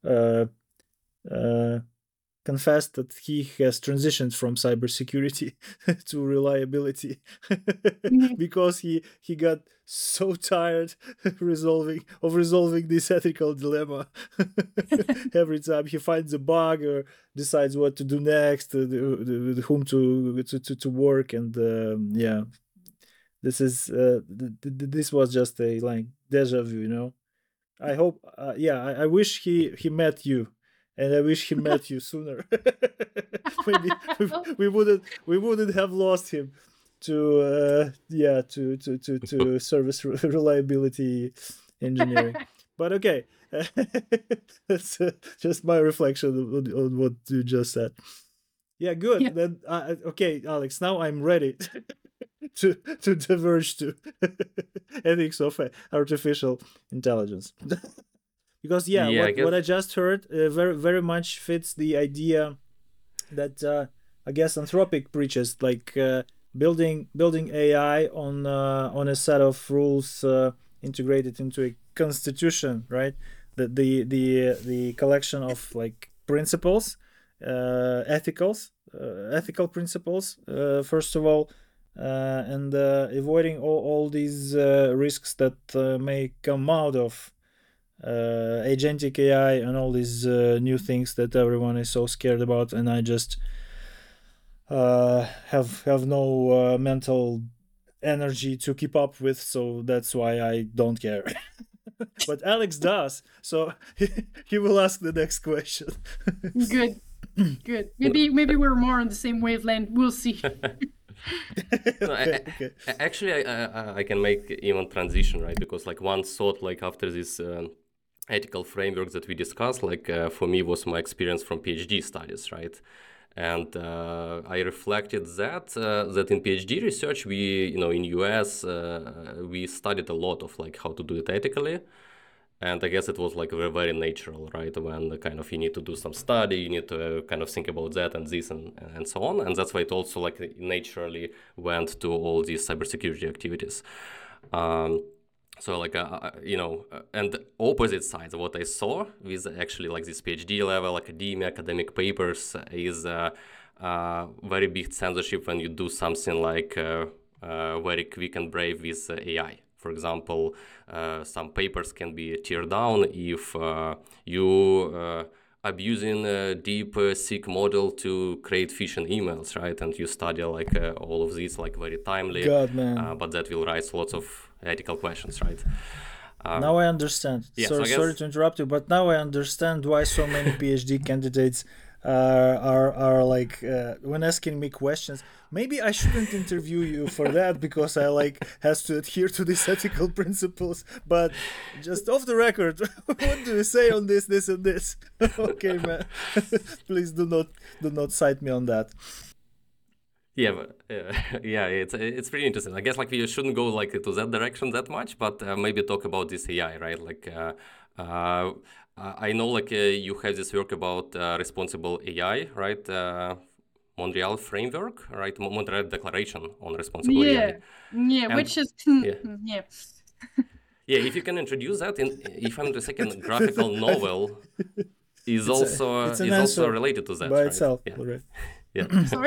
confessed that he has transitioned from cybersecurity to reliability because he got so tired resolving this ethical dilemma. Every time he finds a bug or decides what to do next, with whom to work, and this is this was just a like deja vu, you know. I hope, I wish he met you. And I wish he met you sooner. Maybe we wouldn't have lost him to service reliability engineering. But okay, that's just my reflection on what you just said. Yeah, good. Yeah. Then okay, Alex. Now I'm ready to diverge to ethics of artificial intelligence. Because what I just heard very very much fits the idea that I guess Anthropic preaches, like building AI on a set of rules integrated into a constitution, right? The collection of like principles, ethical principles, first of all, and avoiding all these risks that may come out of agentic AI and all these new things that everyone is so scared about, and I just have no mental energy to keep up with, so that's why I don't care. But Alex does, so he will ask the next question. Good. Maybe we're more on the same wavelength. We'll see. Okay. Actually, I can make even transition, right? Because like one thought, like after this ethical framework that we discussed, like for me was my experience from PhD studies, right? And I reflected that in PhD research, we, in US, we studied a lot of like how to do it ethically. And I guess it was like very natural, right? When kind of you need to do some study, you need to kind of think about that and this and so on. And that's why it also like naturally went to all these cybersecurity activities. So like, and the opposite sides of what I saw with actually like this PhD level academic papers is very big censorship when you do something like very quick and brave with AI. For example, some papers can be teared down if you abusing a deep seek model to create phishing emails, right? And you study like all of these like very timely, God, man. but that will raise lots of ethical questions, right? Now I understand. Yeah, Sorry to interrupt you, but now I understand why so many PhD candidates are like when asking me questions. Maybe I shouldn't interview you for that because I like has to adhere to these ethical principles. But just off the record, what do you say on this, and this? Okay, man. Please do not cite me on that. Yeah, but, it's pretty interesting. I guess like we shouldn't go like to that direction that much, but maybe talk about this AI, right? Like I know like you have this work about responsible AI, right? Montreal framework, right? Montreal Declaration on Responsible AI. Yeah, and, which is yeah. Yeah, if you can introduce that, if I'm the second graphical novel is also related to that by right? itself. Yeah. Right. Yeah. Sorry.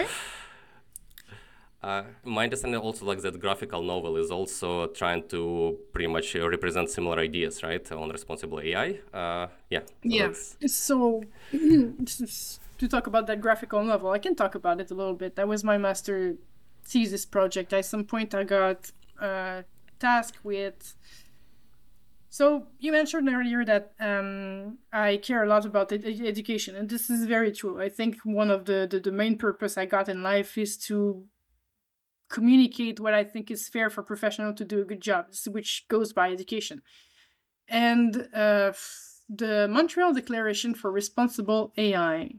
My understanding also like that graphical novel is also trying to pretty much represent similar ideas, right, on responsible AI. Yeah. So to talk about that graphical novel, I can talk about it a little bit. That was my master thesis project. At some point, I got tasked with. So you mentioned earlier that I care a lot about education, and this is very true. I think one of the main purpose I got in life is to communicate what I think is fair for professionals to do a good job, which goes by education. And the Montreal Declaration for Responsible AI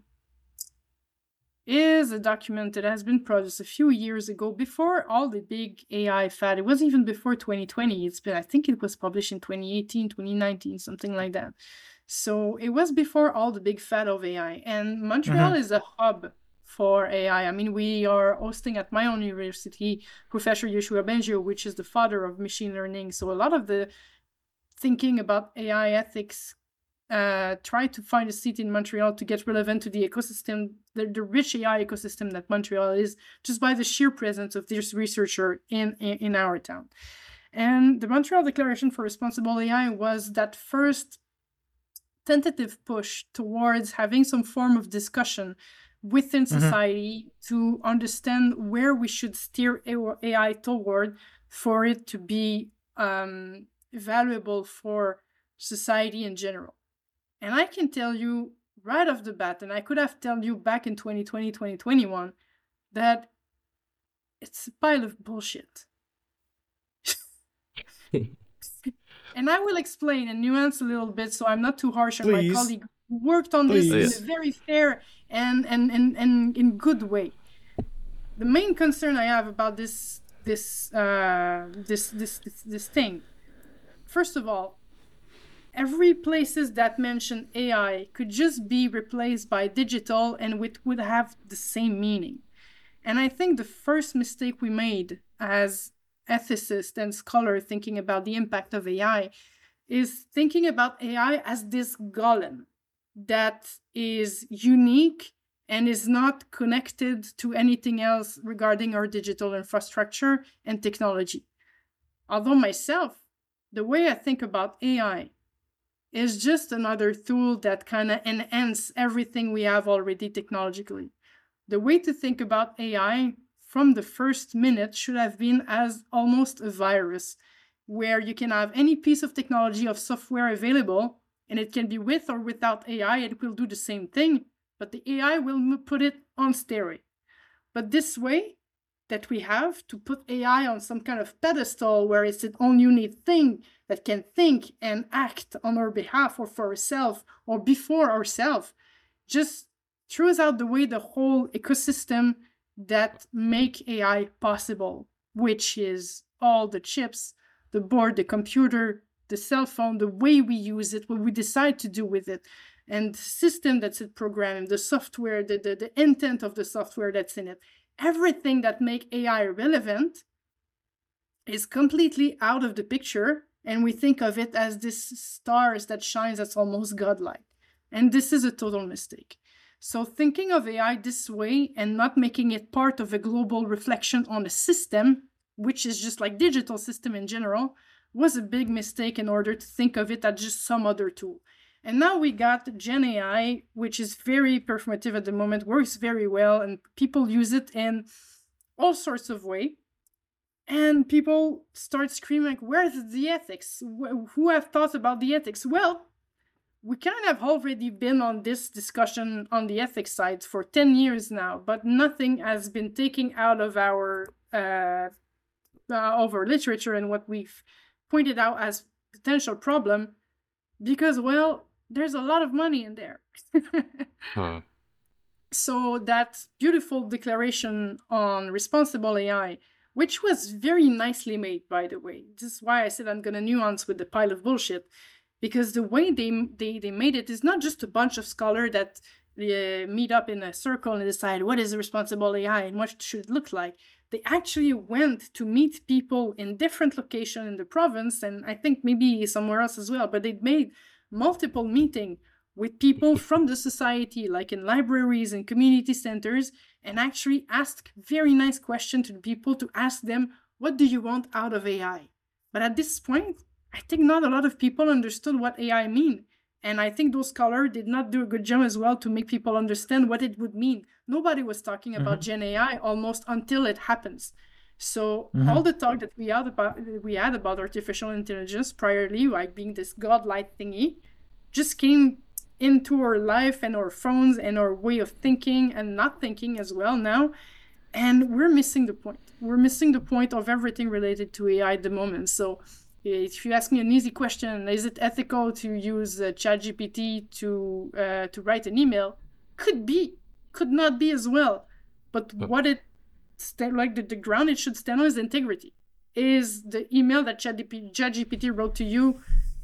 is a document that has been produced a few years ago, before all the big AI fad. It was even before 2020. I think it was published in 2018, 2019, something like that. So it was before all the big fad of AI. And Montreal is a hub for AI. I mean, we are hosting at my own university Professor Yoshua Bengio, which is the father of machine learning. So a lot of the thinking about AI ethics try to find a seat in Montreal to get relevant to the ecosystem, the rich AI ecosystem that Montreal is, just by the sheer presence of this researcher in our town. And the Montreal Declaration for Responsible AI was that first tentative push towards having some form of discussion within society to understand where we should steer AI toward for it to be valuable for society in general. And I can tell you right off the bat, and I could have told you back in 2020, 2021, that it's a pile of bullshit. And I will explain and nuance a little bit so I'm not too harsh on my colleague who worked on this in a very fair and in good way. The main concern I have about this thing, first of all, every places that mention AI could just be replaced by digital and it would have the same meaning. And I think the first mistake we made as ethicists and scholars thinking about the impact of AI is thinking about AI as this golem that is unique and is not connected to anything else regarding our digital infrastructure and technology. Although myself, the way I think about AI is just another tool that kind of enhances everything we have already technologically. The way to think about AI from the first minute should have been as almost a virus, where you can have any piece of technology of software available, and it can be with or without AI, it will do the same thing, but the AI will put it on steroid. But this way that we have to put AI on some kind of pedestal where it's its own unique thing that can think and act on our behalf or for ourselves or before ourselves, just throws out the way the whole ecosystem that make AI possible, which is all the chips, the board, the computer, the cell phone, the way we use it, what we decide to do with it, and the system that's in programming, the software, the intent of the software that's in it. Everything that make AI relevant is completely out of the picture, and we think of it as this stars that shines that's almost godlike. And this is a total mistake. So thinking of AI this way and not making it part of a global reflection on a system, which is just like digital system in general, was a big mistake in order to think of it as just some other tool. And now we got Gen AI, which is very performative at the moment, works very well, and people use it in all sorts of ways. And people start screaming, like, where's the ethics? Who have thought about the ethics? Well, we kind of already been on this discussion on the ethics side for 10 years now, but nothing has been taken out of our literature and what we've pointed out as potential problem, because, well, there's a lot of money in there. So that beautiful declaration on responsible AI, which was very nicely made, by the way. This is why I said I'm going to nuance with the pile of bullshit, because the way they made it is not just a bunch of scholars that meet up in a circle and decide what is a responsible AI and what should it look like. They actually went to meet people in different locations in the province, and I think maybe somewhere else as well, but they made multiple meetings with people from the society, like in libraries and community centers, and actually asked very nice questions to the people to ask them, what do you want out of AI? But at this point, I think not a lot of people understood what AI mean. And I think those scholars did not do a good job as well to make people understand what it would mean. Nobody was talking about Gen AI almost until it happens. So all the talk that we had about artificial intelligence priorly, like being this godlike thingy, just came into our life and our phones and our way of thinking and not thinking as well now. And we're missing the point. We're missing the point of everything related to AI at the moment. So if you ask me an easy question, is it ethical to use ChatGPT to write an email? Could be, could not be as well. But what it the ground it should stand on is integrity. Is the email that ChatGPT wrote to you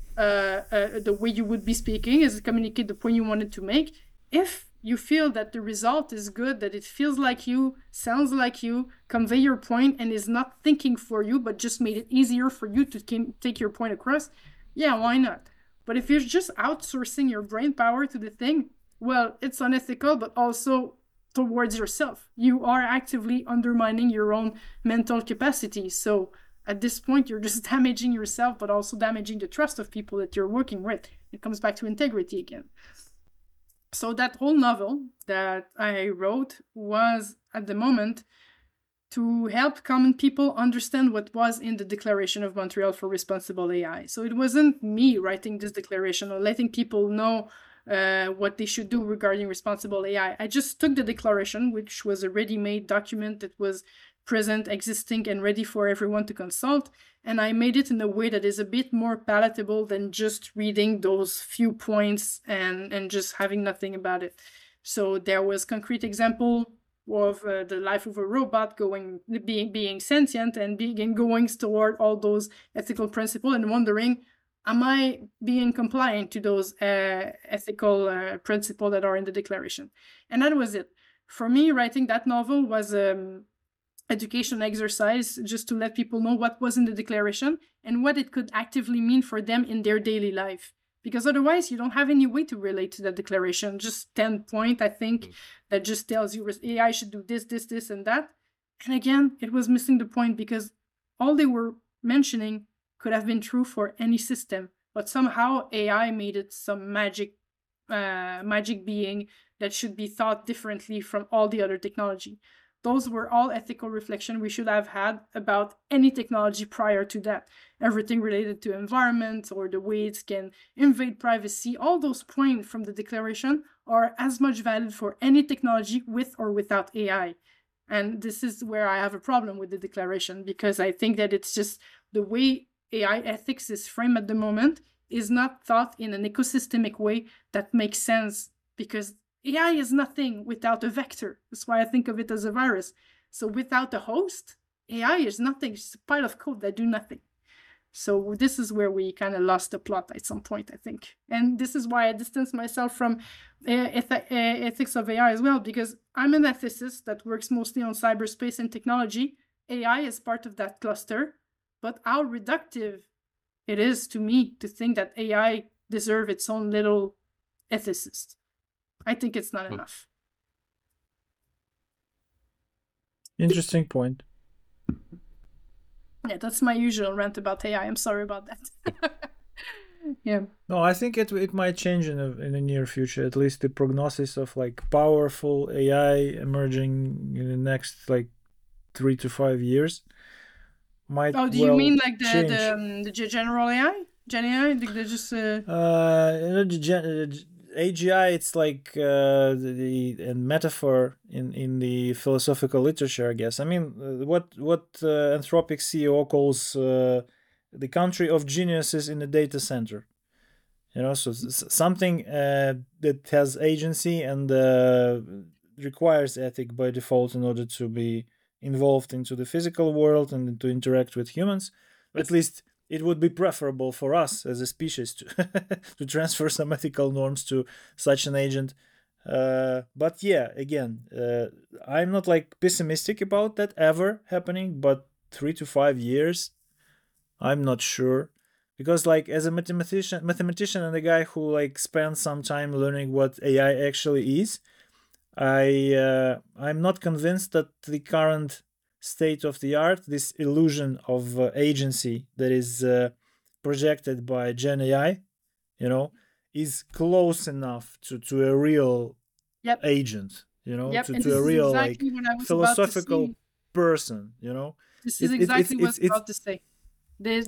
the way you would be speaking? Is it communicate the point you wanted to make? If you feel that the result is good, that it feels like you, sounds like you, convey your point, and is not thinking for you, but just made it easier for you to take your point across, yeah, why not? But if you're just outsourcing your brain power to the thing, well, it's unethical, but also towards yourself. You are actively undermining your own mental capacity. So at this point, you're just damaging yourself, but also damaging the trust of people that you're working with. It comes back to integrity again. So that whole novel that I wrote was, at the moment, to help common people understand what was in the Declaration of Montreal for Responsible AI. So it wasn't me writing this declaration or letting people know what they should do regarding responsible AI. I just took the declaration, which was a ready-made document that was present, existing, and ready for everyone to consult, and I made it in a way that is a bit more palatable than just reading those few points and just having nothing about it. So there was concrete example of the life of a robot being sentient and going toward all those ethical principles and wondering, am I being compliant to those ethical principles that are in the declaration? And that was it. For me, writing that novel was education exercise just to let people know what was in the declaration and what it could actively mean for them in their daily life. because otherwise you don't have any way to relate to that declaration. Just 10 point, I think, that just tells you AI should do this, this, this, and that. And again, it was missing the point, because all they were mentioning could have been true for any system, but somehow AI made it some magic being that should be thought differently from all the other technology. Those were all ethical reflection we should have had about any technology prior to that. Everything related to environment or the way it can invade privacy, all those points from the declaration are as much valid for any technology with or without AI. And this is where I have a problem with the declaration, because I think that it's just the way AI ethics is framed at the moment is not thought in an ecosystemic way that makes sense, because AI is nothing without a vector. That's why I think of it as a virus. So without a host, AI is nothing. It's just a pile of code that do nothing. So this is where we kind of lost the plot at some point, I think. And this is why I distance myself from ethics of AI as well, because I'm an ethicist that works mostly on cyberspace and technology. AI is part of that cluster, but how reductive it is to me to think that AI deserves its own little ethicist. I think it's not enough. Interesting point. Yeah, that's my usual rant about AI. I'm sorry about that. Yeah. No, I think it might change in the near future. At least the prognosis of like powerful AI emerging in the next like 3 to 5 years might. Oh, do you mean like the general AI, Gen AI? They just AGI, it's like the metaphor in the philosophical literature, I guess. I mean, what Anthropic CEO calls the country of geniuses in the data center. You know, so something that has agency and requires ethic by default in order to be involved into the physical world and to interact with humans. At least it would be preferable for us as a species to transfer some ethical norms to such an agent. But yeah, again, I'm not like pessimistic about that ever happening, but 3 to 5 years, I'm not sure. Because like as a mathematician and a guy who like spent some time learning what AI actually is, I'm not convinced that the current state of the art, this illusion of agency that is projected by Gen AI, you know, is close enough to a real agent, you know, to a real exactly like philosophical person, you know. This is exactly what I was about to say. The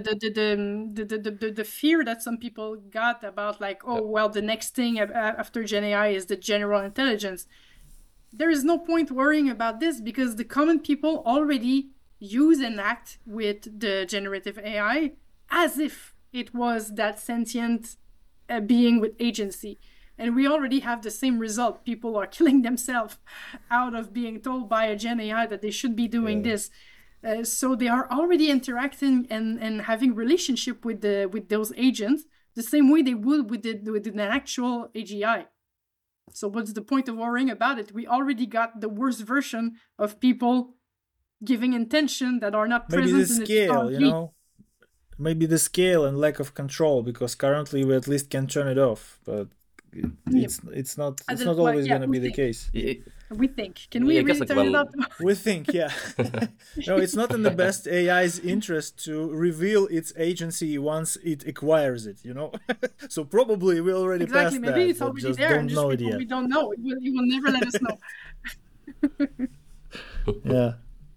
fear that some people got about like, oh, well, the next thing after Gen AI is the general intelligence. There is no point worrying about this because the common people already use and act with the generative AI as if it was that sentient being with agency. And we already have the same result. People are killing themselves out of being told by a Gen AI that they should be doing this. So they are already interacting and having relationship with those agents the same way they would with an actual AGI. So what's the point of worrying about it? We already got the worst version of people giving intention that are not present in the scale, you know? Maybe the scale and lack of control, because currently we at least can turn it off, but it's not always going to be the case. We think. Can we really turn it off? We think, yeah. No, it's not in the best AI's interest to reveal its agency once it acquires it, you know? So probably we already passed that. Maybe it's already there and just we don't know. It will never let us know. Yeah.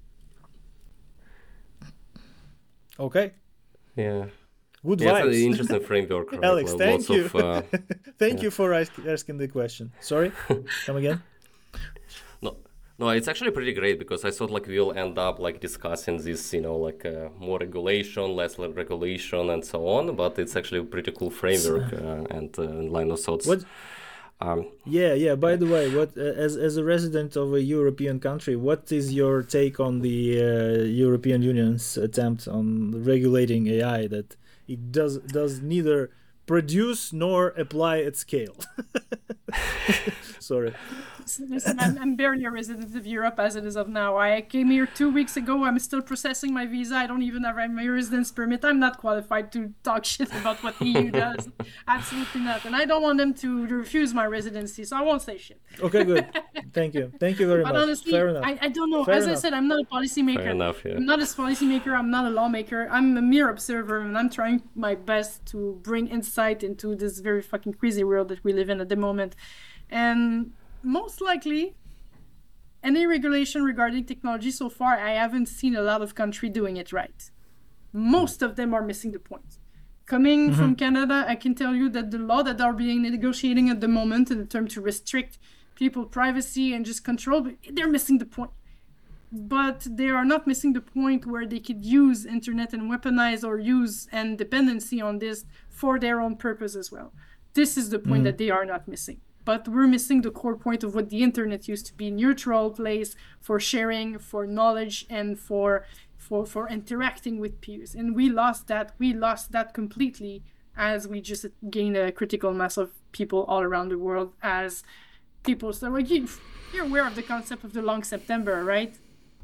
Okay. Yeah. Good vibes. It's an interesting framework. Right? Alex, thank you. Thank you for asking the question. Sorry, come again? No, it's actually pretty great because I thought like we'll end up like discussing this, you know, like more regulation, less regulation, and so on. But it's actually a pretty cool framework and line of thoughts. What? Yeah. By the way, what as a resident of a European country, what is your take on the European Union's attempt on regulating AI that it does neither produce nor apply at scale? Sorry. Listen, I'm barely a resident of Europe as it is of now. I came here 2 weeks ago. I'm still processing my visa. I don't even have my residence permit. I'm not qualified to talk shit about what the EU does. Absolutely not. And I don't want them to refuse my residency, so I won't say shit. Okay, good. Thank you. Thank you very much. But honestly, Fair enough. I don't know. Fair As enough. I said, I'm not a policymaker. Fair enough, yeah. I'm not a policymaker. I'm not a lawmaker. I'm a mere observer, and I'm trying my best to bring insight into this very fucking crazy world that we live in at the moment. And most likely, any regulation regarding technology so far, I haven't seen a lot of countries doing it right. Most of them are missing the point. Coming from Canada, I can tell you that the law that are being negotiating at the moment in the term to restrict people's privacy and just control, they're missing the point. But they are not missing the point where they could use internet and weaponize or use and dependency on this for their own purpose as well. This is the point that they are not missing. But we're missing the core point of what the internet used to be: neutral place for sharing, for knowledge, and for interacting with peers. And we lost that. We lost that completely as we just gained a critical mass of people all around the world. As people start, like, you're aware of the concept of the long September, right?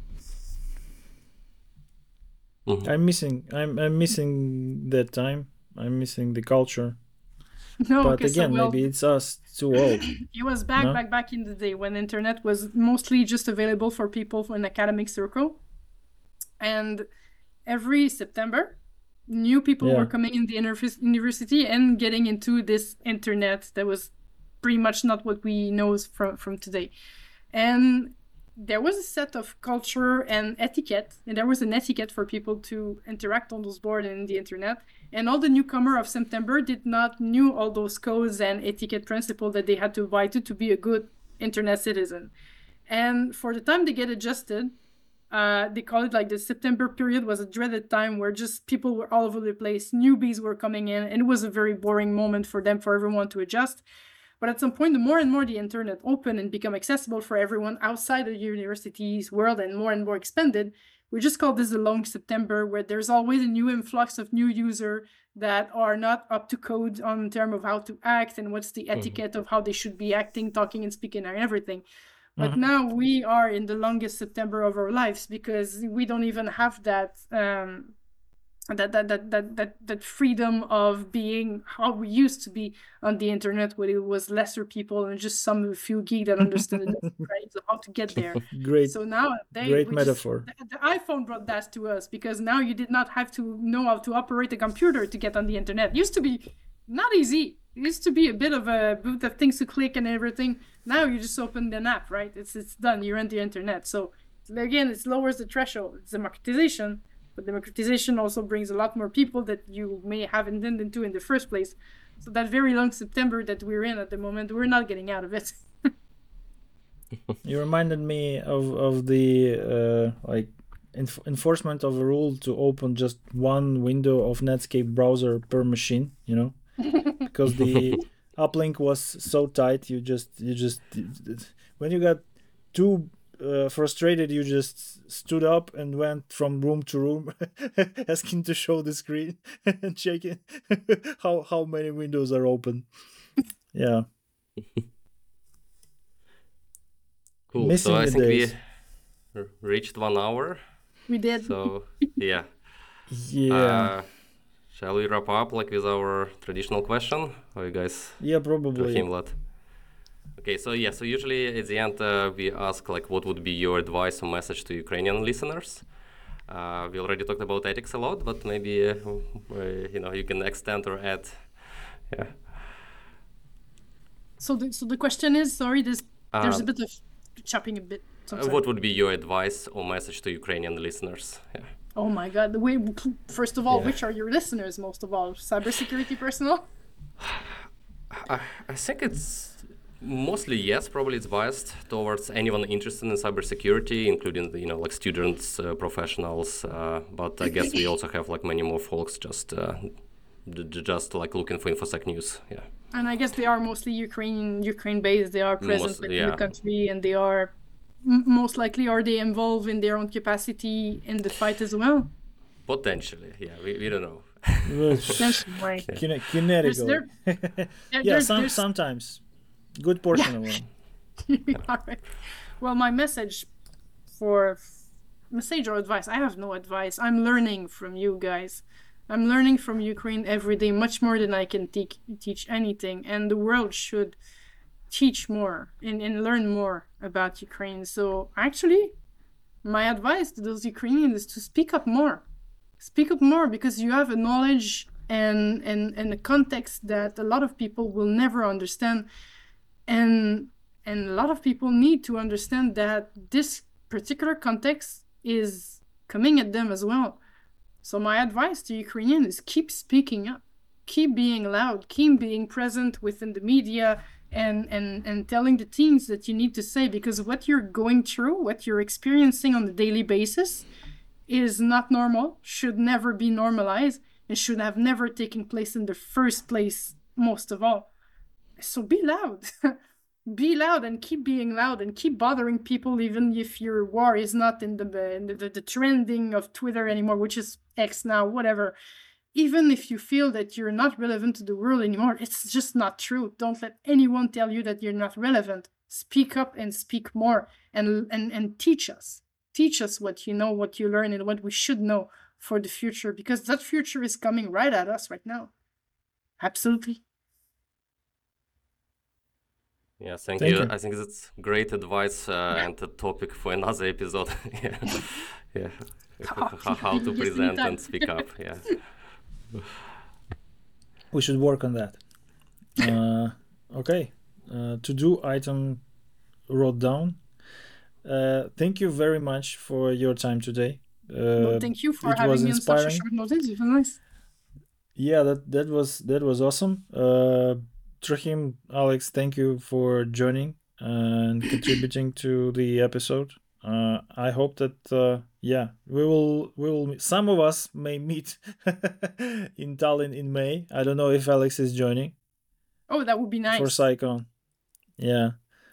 I'm missing that time. I'm missing the culture. No, But okay, again, maybe it's us too old. It was back in the day when internet was mostly just available for people in academic circle. And every September, new people were coming in the university and getting into this internet that was pretty much not what we know from today. And there was a set of culture and etiquette, and there was an etiquette for people to interact on those boards and in the internet. And all the newcomer of September did not knew all those codes and etiquette principles that they had to abide to be a good internet citizen. And for the time they get adjusted, they call it like the September period was a dreaded time where just people were all over the place, newbies were coming in, and it was a very boring moment for everyone to adjust. But at some point, the more and more the internet opened and become accessible for everyone outside of the university's world and more expanded, we just call this the long September, where there's always a new influx of new users that are not up to code on terms of how to act and what's the etiquette of how they should be acting, talking and speaking and everything. But now we are in the longest September of our lives because we don't even have that that freedom of being how we used to be on the internet, where it was lesser people and just some few geeks that understood it, right? So how to get there. Great. So now great metaphor. The iPhone brought that to us because now you did not have to know how to operate a computer to get on the internet. It used to be not easy. It used to be a bit of things to click and everything. Now you just open an app, right? It's done. You're on the internet. So again, it lowers the threshold. It's democratization. But democratization also brings a lot more people that you may have intended to in the first place. So that very long September that we're in at the moment, we're not getting out of it. You reminded me of the enforcement of a rule to open just one window of Netscape browser per machine, because the uplink was so tight. You just when you got too frustrated, you just stood up and went from room to room asking to show the screen and checking how many windows are open. Yeah. Cool. Missing so I the think days. we reached 1 hour. We did. So yeah. Yeah. Shall we wrap up with our traditional question? Or you guys Yeah, probably. Himlat? Okay, so usually at the end we ask what would be your advice or message to Ukrainian listeners. We already talked about ethics a lot, but maybe you can extend or add. Yeah. So the question is, sorry, there's a bit of chopping a bit. What would be your advice or message to Ukrainian listeners? Yeah. Oh my God! First of all, which are your listeners? Most of all, cybersecurity personnel. I think it's mostly yes. Probably it's biased towards anyone interested in cybersecurity, including students, professionals. But I guess we also have many more folks just looking for InfoSec news. Yeah. And I guess they are mostly Ukraine based. They are present within the country, and they are most likely are they involved in their own capacity in the fight as well. Potentially, yeah. We don't know. Kinetical. Sometimes. Good portion of them. All right. Well, my message or advice, I have no advice. I'm learning from you guys. I'm learning from Ukraine every day, much more than I can teach anything. And the world should teach more and learn more about Ukraine. So actually, my advice to those Ukrainians is to speak up more. Speak up more, because you have a knowledge and a context that a lot of people will never understand. And a lot of people need to understand that this particular context is coming at them as well. So my advice to Ukrainians is keep speaking up, keep being loud, keep being present within the media, and telling the teams that you need to say, because what you're going through, what you're experiencing on a daily basis is not normal, should never be normalized, and should have never taken place in the first place, most of all. So be loud. Be loud and keep being loud and keep bothering people, even if your war is not in the trending of Twitter anymore, which is X now, whatever. Even if you feel that you're not relevant to the world anymore, it's just not true. Don't let anyone tell you that you're not relevant. Speak up and speak more, and teach us. Teach us what you know, what you learn, and what we should know for the future, because that future is coming right at us right now. Absolutely. Yeah, thank you. I think that's great advice and a topic for another episode. Yeah. How to present and speak up. Yeah. We should work on that. Okay. To-do item wrote down. Thank you very much for your time today. Thank you for having me on such a short notice. It was nice. Yeah, that was awesome. Trahim, Alex, thank you for joining and contributing to the episode. I hope that we will some of us may meet in Tallinn in May. I don't know if Alex is joining. Oh, that would be nice. For PsyCon. Yeah.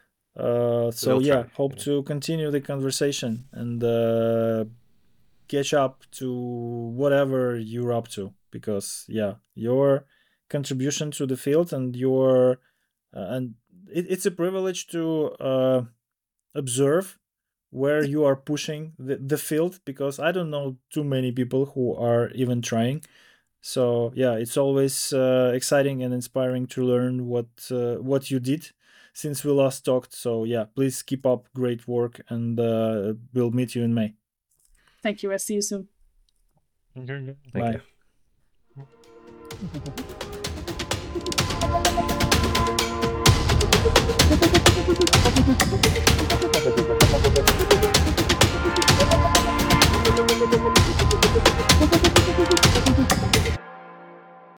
Hope to continue the conversation and catch up to whatever you're up to, because your contribution to the field and your it's a privilege to observe where you are pushing the field, because I don't know too many people who are even trying. So it's always exciting and inspiring to learn what you did since we last talked. So please keep up great work, and we'll meet you in May. Thank you. I'll see you soon. Thank Bye. you.